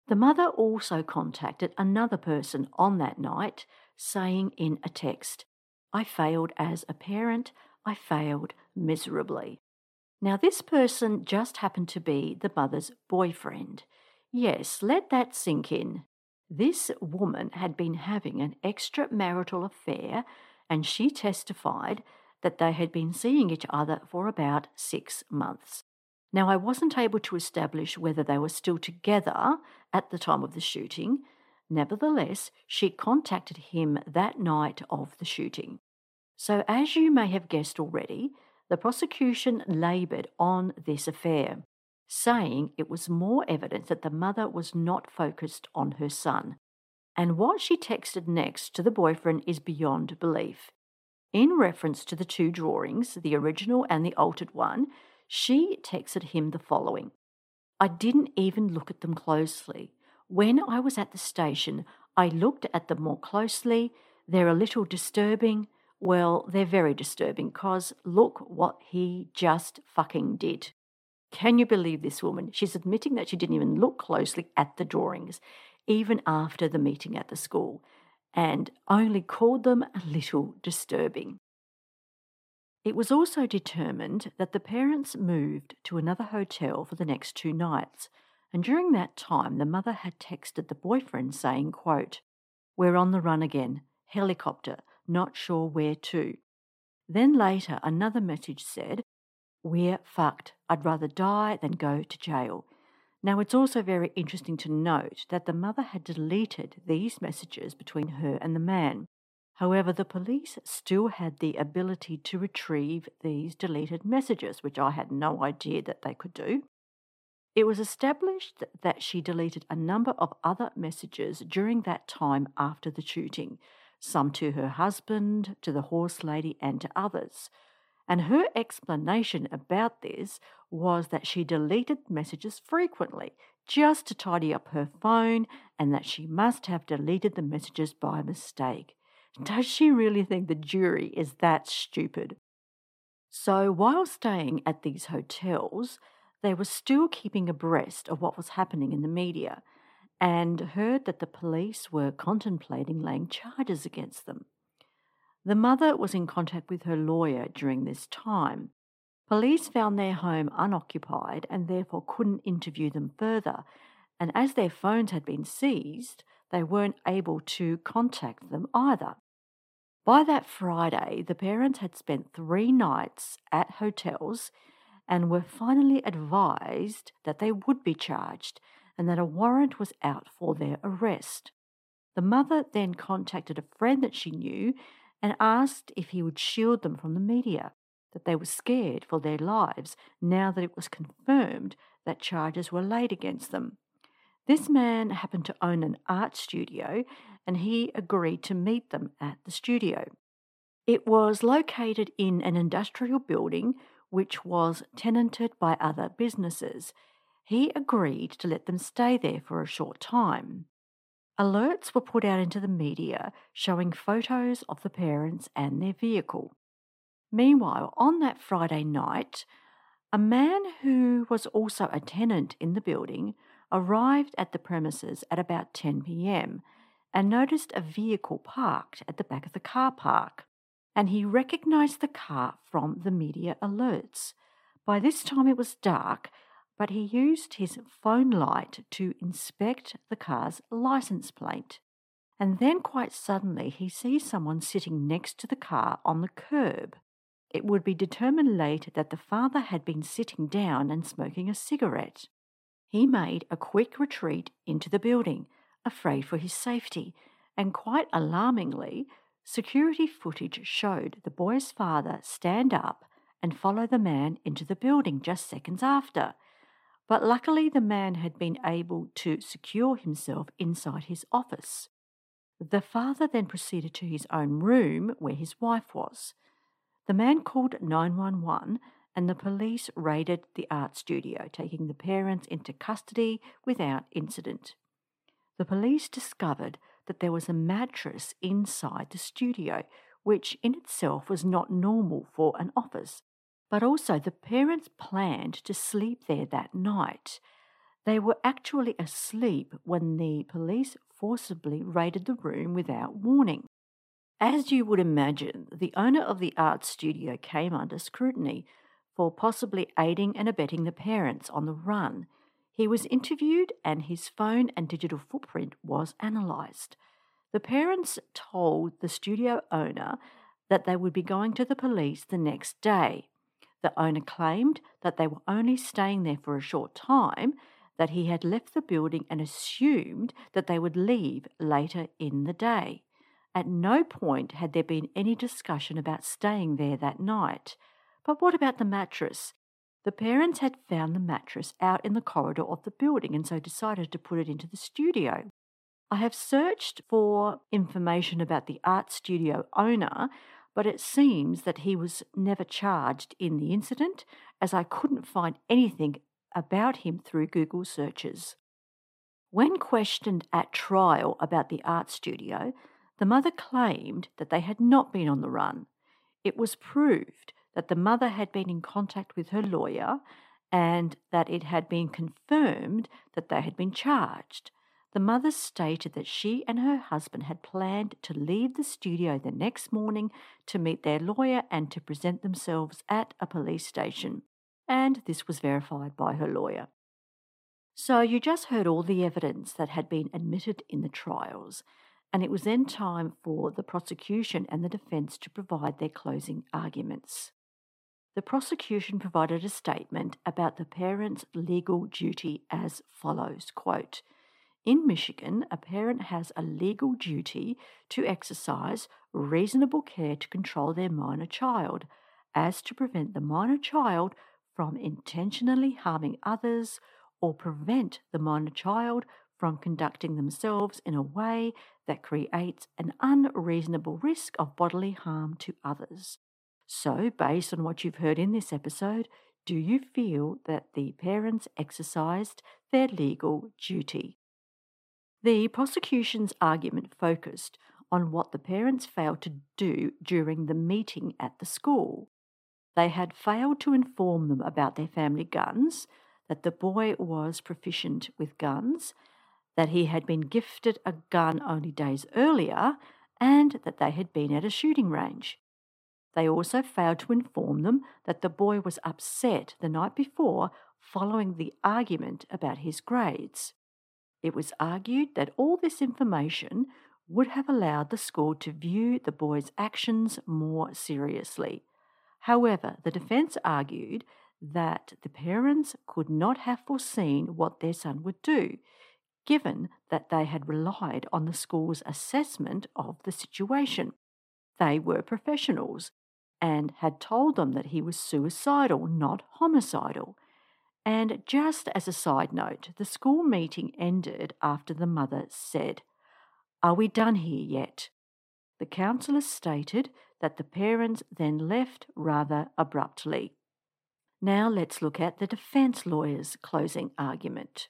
The mother also contacted another person on that night, saying in a text, "I failed as a parent, I failed miserably." Now, this person just happened to be the mother's boyfriend. Yes, let that sink in. This woman had been having an extramarital affair, and she testified that they had been seeing each other for about six months. Now, I wasn't able to establish whether they were still together at the time of the shooting. Nevertheless, she contacted him that night of the shooting. So, as you may have guessed already, the prosecution laboured on this affair, saying it was more evidence that the mother was not focused on her son. And what she texted next to the boyfriend is beyond belief. In reference to the two drawings, the original and the altered one, she texted him the following: "I didn't even look at them closely. When I was at the station, I looked at them more closely. They're a little disturbing. Well, they're very disturbing because look what he just fucking did." Can you believe this woman? She's admitting that she didn't even look closely at the drawings, even after the meeting at the school, and only called them a little disturbing. It was also determined that the parents moved to another hotel for the next two nights, and during that time the mother had texted the boyfriend saying, quote, "We're on the run again. Helicopter. Not sure where to." Then later another message said, "We're fucked. I'd rather die than go to jail." Now, it's also very interesting to note that the mother had deleted these messages between her and the man. However, the police still had the ability to retrieve these deleted messages, which I had no idea that they could do. It was established that she deleted a number of other messages during that time after the shooting, some to her husband, to the horse lady, and to others. And her explanation about this was that she deleted messages frequently just to tidy up her phone, and that she must have deleted the messages by mistake. Does she really think the jury is that stupid? So while staying at these hotels, they were still keeping abreast of what was happening in the media, and heard that the police were contemplating laying charges against them. The mother was in contact with her lawyer during this time. Police found their home unoccupied and therefore couldn't interview them further, and as their phones had been seized, they weren't able to contact them either. By that Friday, the parents had spent three nights at hotels and were finally advised that they would be charged and that a warrant was out for their arrest. The mother then contacted a friend that she knew and asked if he would shield them from the media, that they were scared for their lives now that it was confirmed that charges were laid against them. This man happened to own an art studio, and he agreed to meet them at the studio. It was located in an industrial building which was tenanted by other businesses. He agreed to let them stay there for a short time. Alerts were put out into the media showing photos of the parents and their vehicle. Meanwhile, on that Friday night, a man who was also a tenant in the building arrived at the premises at about ten p.m. and noticed a vehicle parked at the back of the car park, and he recognised the car from the media alerts. By this time it was dark, but he used his phone light to inspect the car's licence plate. And then quite suddenly he sees someone sitting next to the car on the curb. It would be determined later that the father had been sitting down and smoking a cigarette. He made a quick retreat into the building, afraid for his safety, and quite alarmingly, security footage showed the boy's father stand up and follow the man into the building just seconds after. But luckily the man had been able to secure himself inside his office. The father then proceeded to his own room where his wife was. The man called nine one one and the police raided the art studio, taking the parents into custody without incident. The police discovered that there was a mattress inside the studio, which in itself was not normal for an office, but also the parents planned to sleep there that night. They were actually asleep when the police forcibly raided the room without warning. As you would imagine, the owner of the art studio came under scrutiny for possibly aiding and abetting the parents on the run. He was interviewed and his phone and digital footprint was analysed. The parents told the studio owner that they would be going to the police the next day. The owner claimed that they were only staying there for a short time, that he had left the building and assumed that they would leave later in the day. At no point had there been any discussion about staying there that night. But what about the mattress? The parents had found the mattress out in the corridor of the building and so decided to put it into the studio. I have searched for information about the art studio owner, but it seems that he was never charged in the incident, as I couldn't find anything about him through Google searches. When questioned at trial about the art studio, the mother claimed that they had not been on the run. It was proved that the mother had been in contact with her lawyer and that it had been confirmed that they had been charged. The mother stated that she and her husband had planned to leave the studio the next morning to meet their lawyer and to present themselves at a police station, and this was verified by her lawyer. So you just heard all the evidence that had been admitted in the trials, and it was then time for the prosecution and the defence to provide their closing arguments. The prosecution provided a statement about the parents' legal duty as follows, quote, "In Michigan, a parent has a legal duty to exercise reasonable care to control their minor child, as to prevent the minor child from intentionally harming others or prevent the minor child from conducting themselves in a way that creates an unreasonable risk of bodily harm to others." So, based on what you've heard in this episode, do you feel that the parents exercised their legal duty? The prosecution's argument focused on what the parents failed to do during the meeting at the school. They had failed to inform them about their family guns, that the boy was proficient with guns, that he had been gifted a gun only days earlier, and that they had been at a shooting range. They also failed to inform them that the boy was upset the night before following the argument about his grades. It was argued that all this information would have allowed the school to view the boy's actions more seriously. However, the defence argued that the parents could not have foreseen what their son would do, given that they had relied on the school's assessment of the situation. They were professionals and had told them that he was suicidal, not homicidal. And just as a side note, the school meeting ended after the mother said, "Are we done here yet?" The counsellor stated that the parents then left rather abruptly. Now let's look at the defence lawyer's closing argument.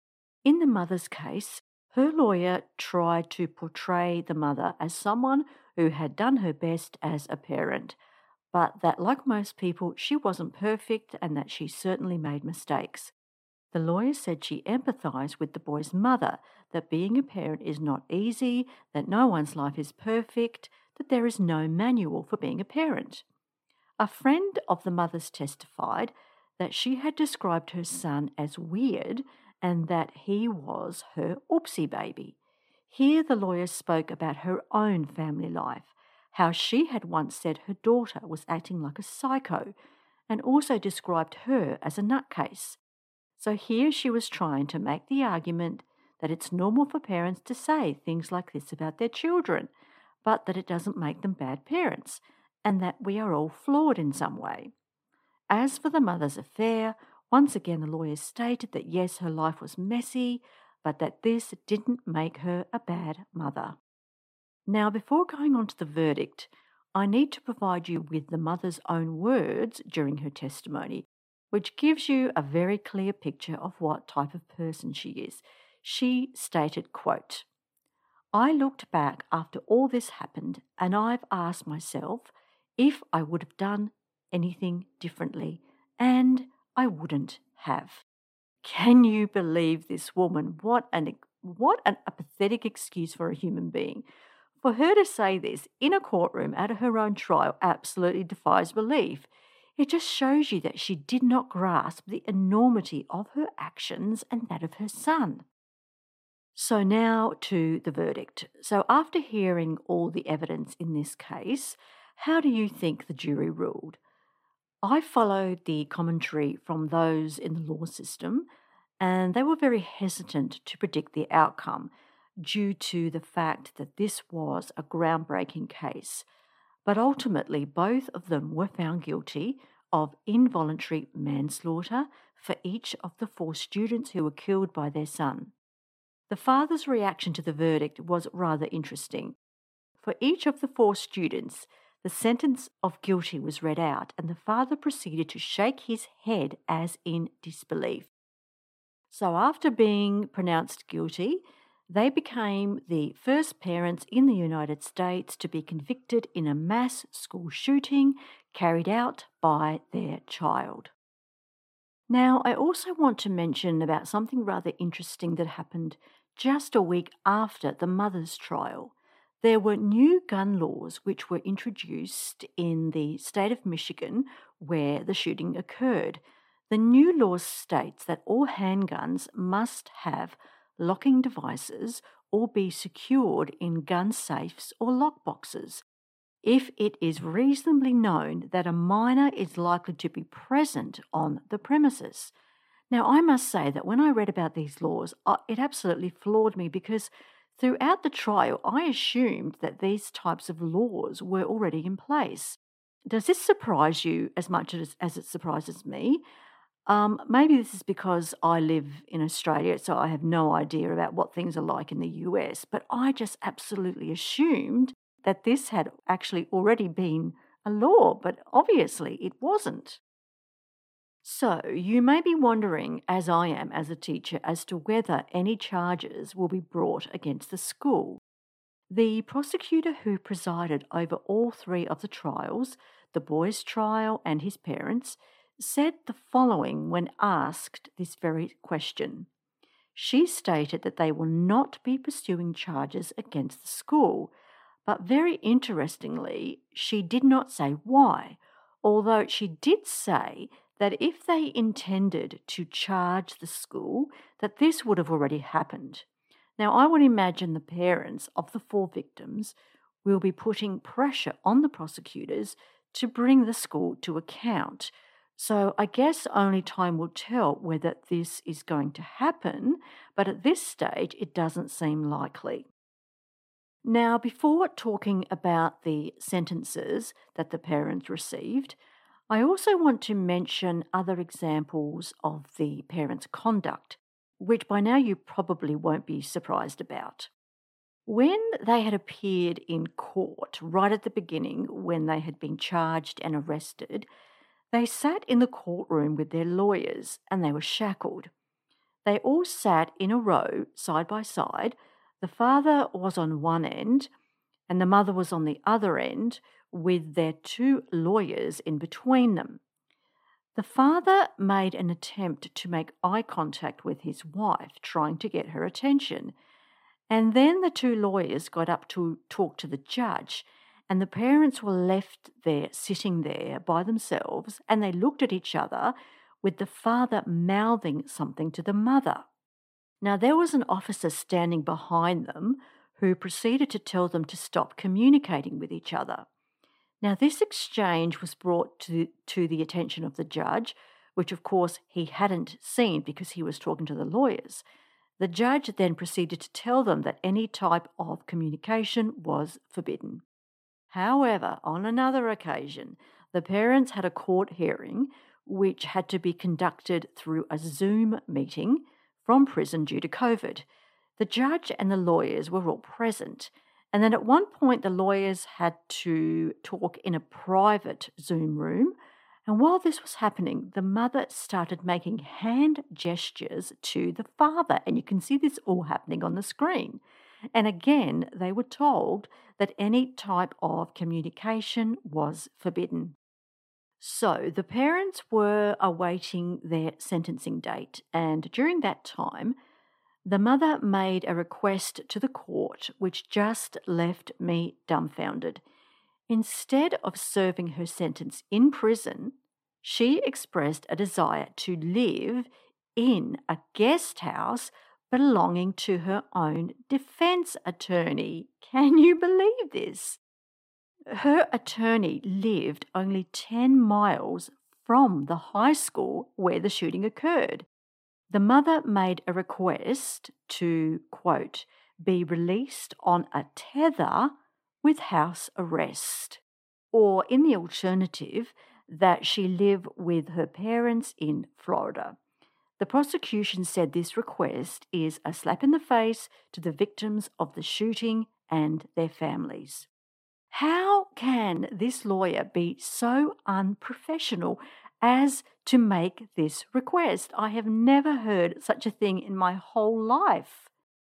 In the mother's case, her lawyer tried to portray the mother as someone who had done her best as a parent, but that, like most people, she wasn't perfect and that she certainly made mistakes. The lawyer said she empathised with the boy's mother, that being a parent is not easy, that no one's life is perfect, that there is no manual for being a parent. A friend of the mother's testified that she had described her son as weird and that he was her oopsie baby. Here the lawyer spoke about her own family life, how she had once said her daughter was acting like a psycho, and also described her as a nutcase. So here she was trying to make the argument that it's normal for parents to say things like this about their children, but that it doesn't make them bad parents, and that we are all flawed in some way. As for the mother's affair, once again the lawyer stated that yes, her life was messy, but that this didn't make her a bad mother. Now, before going on to the verdict, I need to provide you with the mother's own words during her testimony, which gives you a very clear picture of what type of person she is. She stated, quote, "I looked back after all this happened and I've asked myself if I would have done anything differently, and I wouldn't have. Can you believe this woman? What an what an, a pathetic excuse for a human being. For her to say this in a courtroom at her own trial absolutely defies belief. It just shows you that she did not grasp the enormity of her actions and that of her son. So now to the verdict. So after hearing all the evidence in this case, how do you think the jury ruled? I followed the commentary from those in the law system, and they were very hesitant to predict the outcome due to the fact that this was a groundbreaking case. But ultimately, both of them were found guilty of involuntary manslaughter for each of the four students who were killed by their son. The father's reaction to the verdict was rather interesting. For each of the four students, the sentence of guilty was read out, and the father proceeded to shake his head as in disbelief. So after being pronounced guilty, they became the first parents in the United States to be convicted in a mass school shooting carried out by their child. Now, I also want to mention about something rather interesting that happened just a week after the mother's trial. There were new gun laws which were introduced in the state of Michigan where the shooting occurred. The new law states that all handguns must have locking devices or be secured in gun safes or lockboxes if it is reasonably known that a minor is likely to be present on the premises. Now, I must say that when I read about these laws, it absolutely floored me because throughout the trial, I assumed that these types of laws were already in place. Does this surprise you as much as, as it surprises me? Um, maybe this is because I live in Australia, so I have no idea about what things are like in the U S, but I just absolutely assumed that this had actually already been a law, but obviously it wasn't. So you may be wondering, as I am as a teacher, as to whether any charges will be brought against the school. The prosecutor who presided over all three of the trials, the boy's trial and his parents, said the following when asked this very question. She stated that they will not be pursuing charges against the school, but very interestingly, she did not say why, although she did say that if they intended to charge the school, that this would have already happened. Now, I would imagine the parents of the four victims will be putting pressure on the prosecutors to bring the school to account. So I guess only time will tell whether this is going to happen, but at this stage it doesn't seem likely. Now, before talking about the sentences that the parents received, I also want to mention other examples of the parents' conduct, which by now you probably won't be surprised about. When they had appeared in court, right at the beginning, when they had been charged and arrested, they sat in the courtroom with their lawyers and they were shackled. They all sat in a row, side by side. The father was on one end and the mother was on the other end with their two lawyers in between them. The father made an attempt to make eye contact with his wife, trying to get her attention. And then the two lawyers got up to talk to the judge, and the parents were left there, sitting there by themselves, and they looked at each other with the father mouthing something to the mother. Now, there was an officer standing behind them who proceeded to tell them to stop communicating with each other. Now, this exchange was brought to, to the attention of the judge, which of course he hadn't seen because he was talking to the lawyers. The judge then proceeded to tell them that any type of communication was forbidden. However, on another occasion, the parents had a court hearing which had to be conducted through a Zoom meeting from prison due to COVID. The judge and the lawyers were all present, and then at one point the lawyers had to talk in a private Zoom room, and while this was happening, the mother started making hand gestures to the father, and you can see this all happening on the screen. And again, they were told that any type of communication was forbidden. So the parents were awaiting their sentencing date, and during that time, the mother made a request to the court which just left me dumbfounded. Instead of serving her sentence in prison, she expressed a desire to live in a guest house belonging to her own defense attorney. Can you believe this? Her attorney lived only ten miles from the high school where the shooting occurred. The mother made a request to, quote, be released on a tether with house arrest, or in the alternative, that she live with her parents in Florida. The prosecution said this request is a slap in the face to the victims of the shooting and their families. How can this lawyer be so unprofessional as to make this request? I have never heard such a thing in my whole life.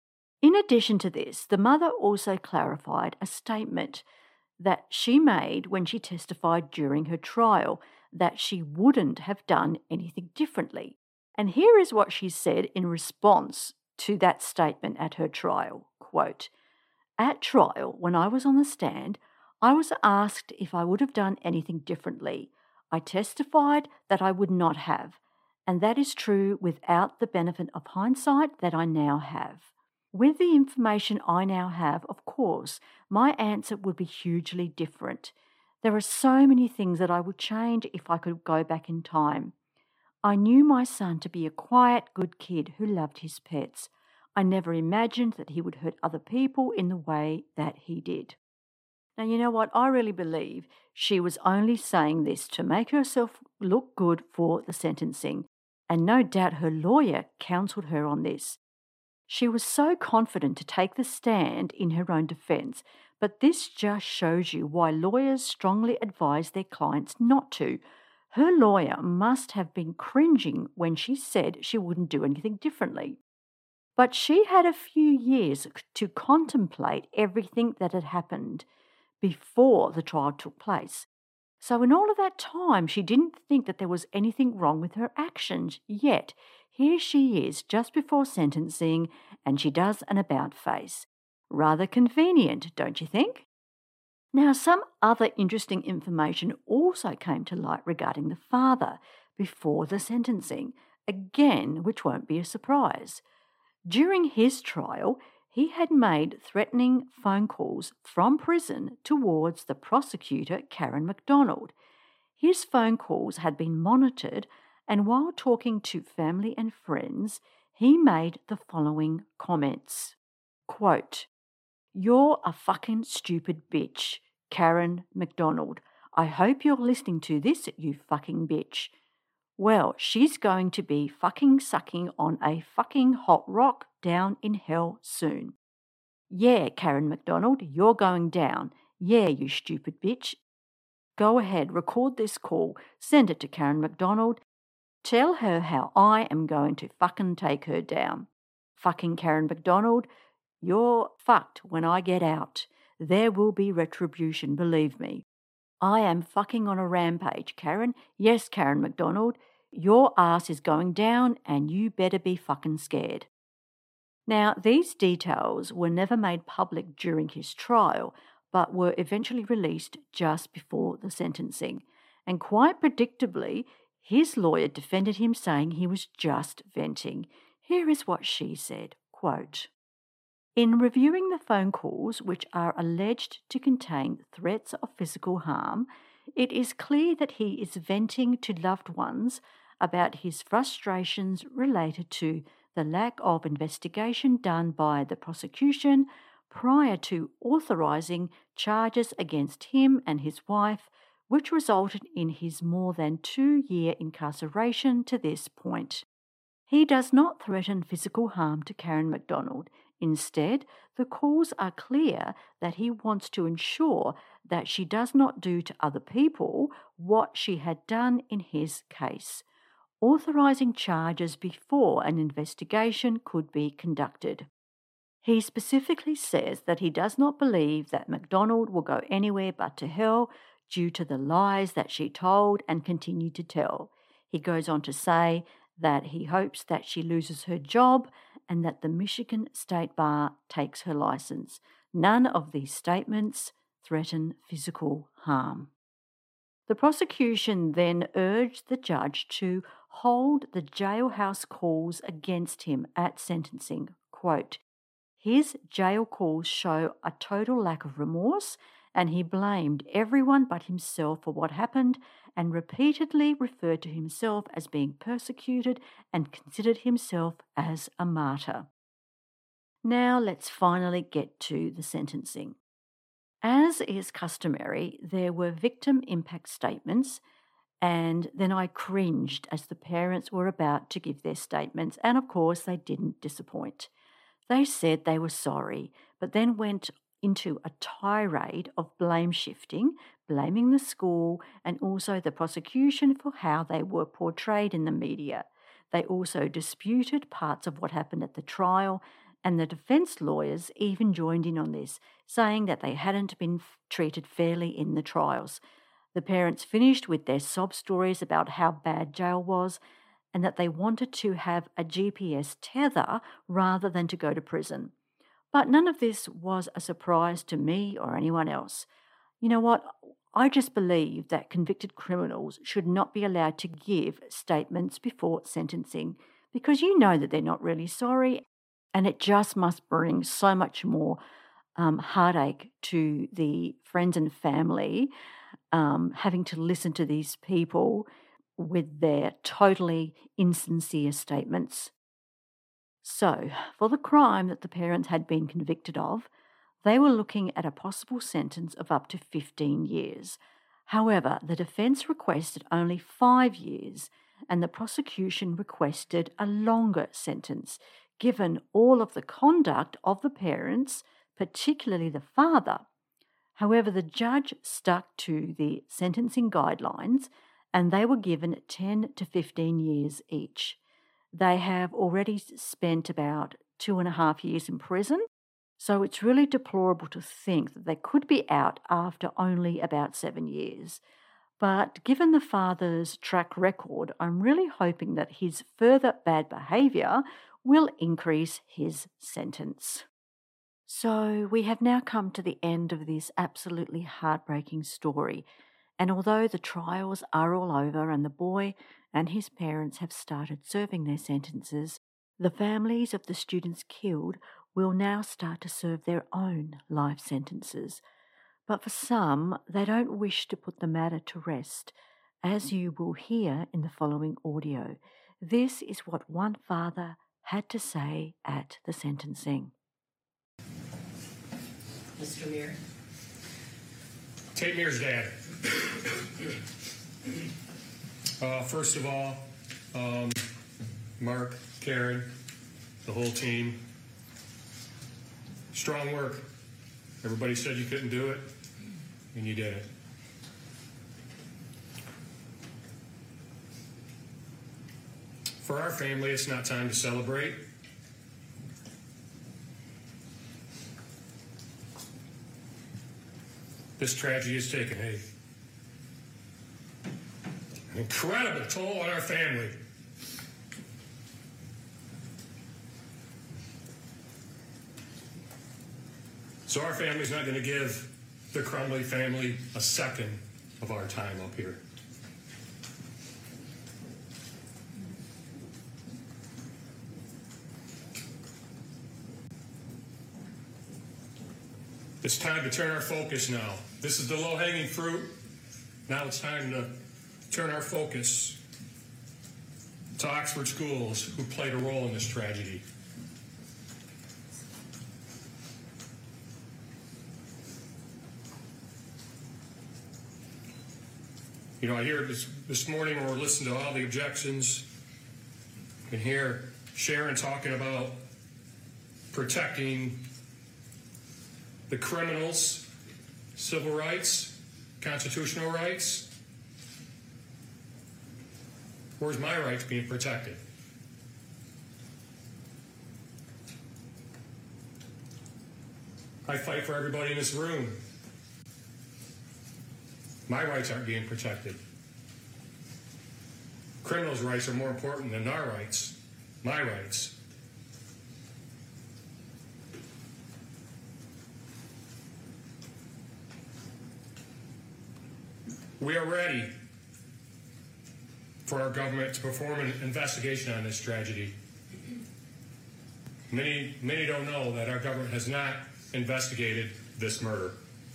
In addition to this, the mother also clarified a statement that she made when she testified during her trial, that she wouldn't have done anything differently. And here is what she said in response to that statement at her trial, quote, at trial, when I was on the stand, I was asked if I would have done anything differently. I testified that I would not have, and that is true without the benefit of hindsight that I now have. With the information I now have, of course, my answer would be hugely different. There are so many things that I would change if I could go back in time. I knew my son to be a quiet, good kid who loved his pets. I never imagined that he would hurt other people in the way that he did. Now, you know what? I really believe she was only saying this to make herself look good for the sentencing, and no doubt her lawyer counselled her on this. She was so confident to take the stand in her own defence, but this just shows you why lawyers strongly advise their clients not to. Her lawyer must have been cringing when she said she wouldn't do anything differently. But she had a few years to contemplate everything that had happened before the trial took place. So in all of that time, she didn't think that there was anything wrong with her actions. Yet, here she is just before sentencing, and she does an about-face. Rather convenient, don't you think? Now, some other interesting information also came to light regarding the father before the sentencing, again, which won't be a surprise. During his trial, he had made threatening phone calls from prison towards the prosecutor, Karen McDonald. His phone calls had been monitored, and while talking to family and friends, he made the following comments. Quote, "You're a fucking stupid bitch, Karen McDonald. I hope you're listening to this, you fucking bitch. Well, she's going to be fucking sucking on a fucking hot rock down in hell soon. Yeah, Karen McDonald, you're going down. Yeah, you stupid bitch. Go ahead, record this call, send it to Karen McDonald. Tell her how I am going to fucking take her down. Fucking Karen McDonald, you're fucked when I get out. There will be retribution, believe me. I am fucking on a rampage, Karen. Yes, Karen McDonald, your ass is going down and you better be fucking scared." Now, these details were never made public during his trial, but were eventually released just before the sentencing. And quite predictably, his lawyer defended him, saying he was just venting. Here is what she said, quote, "In reviewing the phone calls which are alleged to contain threats of physical harm, it is clear that he is venting to loved ones about his frustrations related to the lack of investigation done by the prosecution prior to authorising charges against him and his wife, which resulted in his more than two-year incarceration to this point. He does not threaten physical harm to Karen McDonald. Instead, the calls are clear that he wants to ensure that she does not do to other people what she had done in his case, authorising charges before an investigation could be conducted. He specifically says that he does not believe that McDonald will go anywhere but to hell due to the lies that she told and continued to tell. He goes on to say that he hopes that she loses her job and that the Michigan State Bar takes her license. None of these statements threaten physical harm. The prosecution then urged the judge to hold the jailhouse calls against him at sentencing. Quote, his jail calls show a total lack of remorse, and he blamed everyone but himself for what happened and repeatedly referred to himself as being persecuted and considered himself as a martyr. Now let's finally get to the sentencing. As is customary, there were victim impact statements, and then I cringed as the parents were about to give their statements, and of course they didn't disappoint. They said they were sorry, but then went into a tirade of blame shifting, blaming the school and also the prosecution for how they were portrayed in the media. They also disputed parts of what happened at the trial, and the defence lawyers even joined in on this, saying that they hadn't been f- treated fairly in the trials. The parents finished with their sob stories about how bad jail was and that they wanted to have a G P S tether rather than to go to prison. But none of this was a surprise to me or anyone else. You know what? I just believe that convicted criminals should not be allowed to give statements before sentencing because you know that they're not really sorry, and it just must bring so much more um, heartache to the friends and family um, having to listen to these people with their totally insincere statements. So, for the crime that the parents had been convicted of, they were looking at a possible sentence of up to fifteen years. However, the defence requested only five years and the prosecution requested a longer sentence, given all of the conduct of the parents, particularly the father. However, the judge stuck to the sentencing guidelines and they were given ten to fifteen years each. They have already spent about two and a half years in prison, so it's really deplorable to think that they could be out after only about seven years. But given the father's track record, I'm really hoping that his further bad behaviour will increase his sentence. So we have now come to the end of this absolutely heartbreaking story. And although the trials are all over and the boy and his parents have started serving their sentences, the families of the students killed will now start to serve their own life sentences. But for some, they don't wish to put the matter to rest, as you will hear in the following audio. This is what one father had to say at the sentencing. Mister Meir. Tate Meir's dad. Uh, first of all, um, Mark, Karen, the whole team, strong work. Everybody said you couldn't do it, and you did it. For our family, it's not time to celebrate. This tragedy has taken a, an incredible toll on our family. So our family's not going to give the Crumley family a second of our time up here. It's time to turn our focus now. This is the low-hanging fruit. Now it's time to turn our focus to Oxford schools who played a role in this tragedy. You know, I hear this, this morning when we're listening to all the objections, you can hear Sharon talking about protecting the criminals' civil rights, constitutional rights. Where's my rights being protected? I fight for everybody in this room. My rights aren't being protected. Criminals' rights are more important than our rights, my rights. We are ready for our government to perform an investigation on this tragedy. Many, many don't know that our government has not investigated this murder.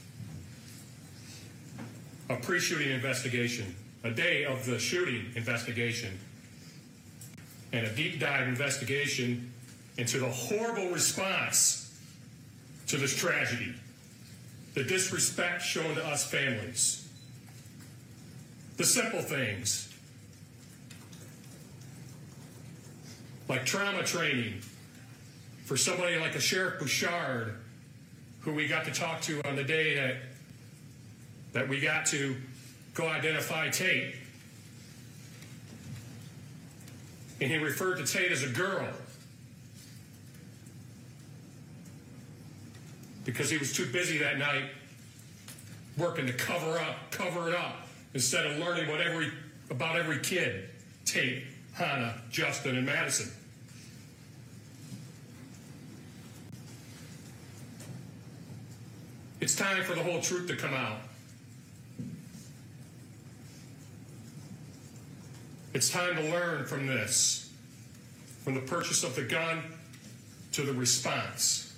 A pre-shooting investigation, a day of the shooting investigation, and a deep dive investigation into the horrible response to this tragedy, the disrespect shown to us families, the simple things like trauma training for somebody like a Sheriff Bouchard, who we got to talk to on the day that that we got to go identify Tate. And he referred to Tate as a girl because he was too busy that night working to cover up, cover it up, instead of learning what every, about every kid, Tate, Hannah, Justin, and Madison. It's time for the whole truth to come out. It's time to learn from this, from the purchase of the gun to the response.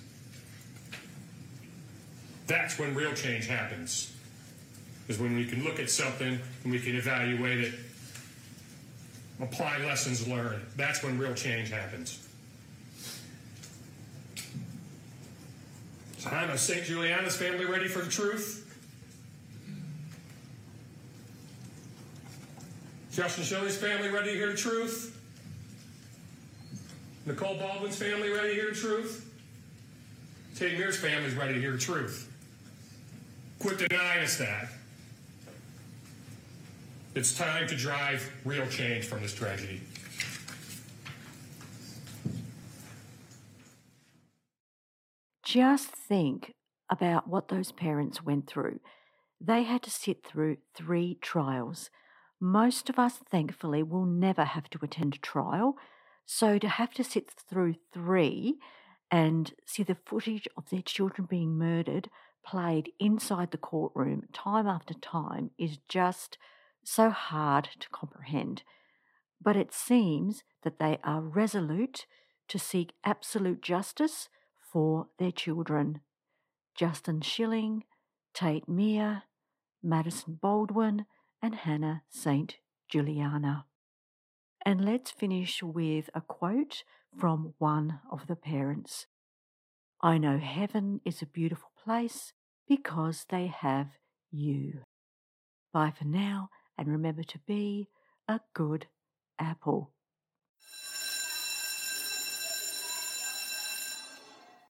That's when real change happens, is when we can look at something and we can evaluate it, apply lessons learned. That's when real change happens. So Hannah, Saint Juliana's family ready for the truth? Justin Shilley's family ready to hear the truth? Nicole Baldwin's family ready to hear the truth? Tate Mears' family's ready to hear the truth. Quit denying us that. It's time to drive real change from this tragedy. Just think about what those parents went through. They had to sit through three trials. Most of us, thankfully, will never have to attend a trial. So to have to sit through three and see the footage of their children being murdered played inside the courtroom time after time is just so hard to comprehend. But it seems that they are resolute to seek absolute justice for their children. Justin Shilling, Tate Mears, Madison Baldwin, and Hannah Saint Juliana. And let's finish with a quote from one of the parents. I know heaven is a beautiful place because they have you. Bye for now, and remember to be a good apple.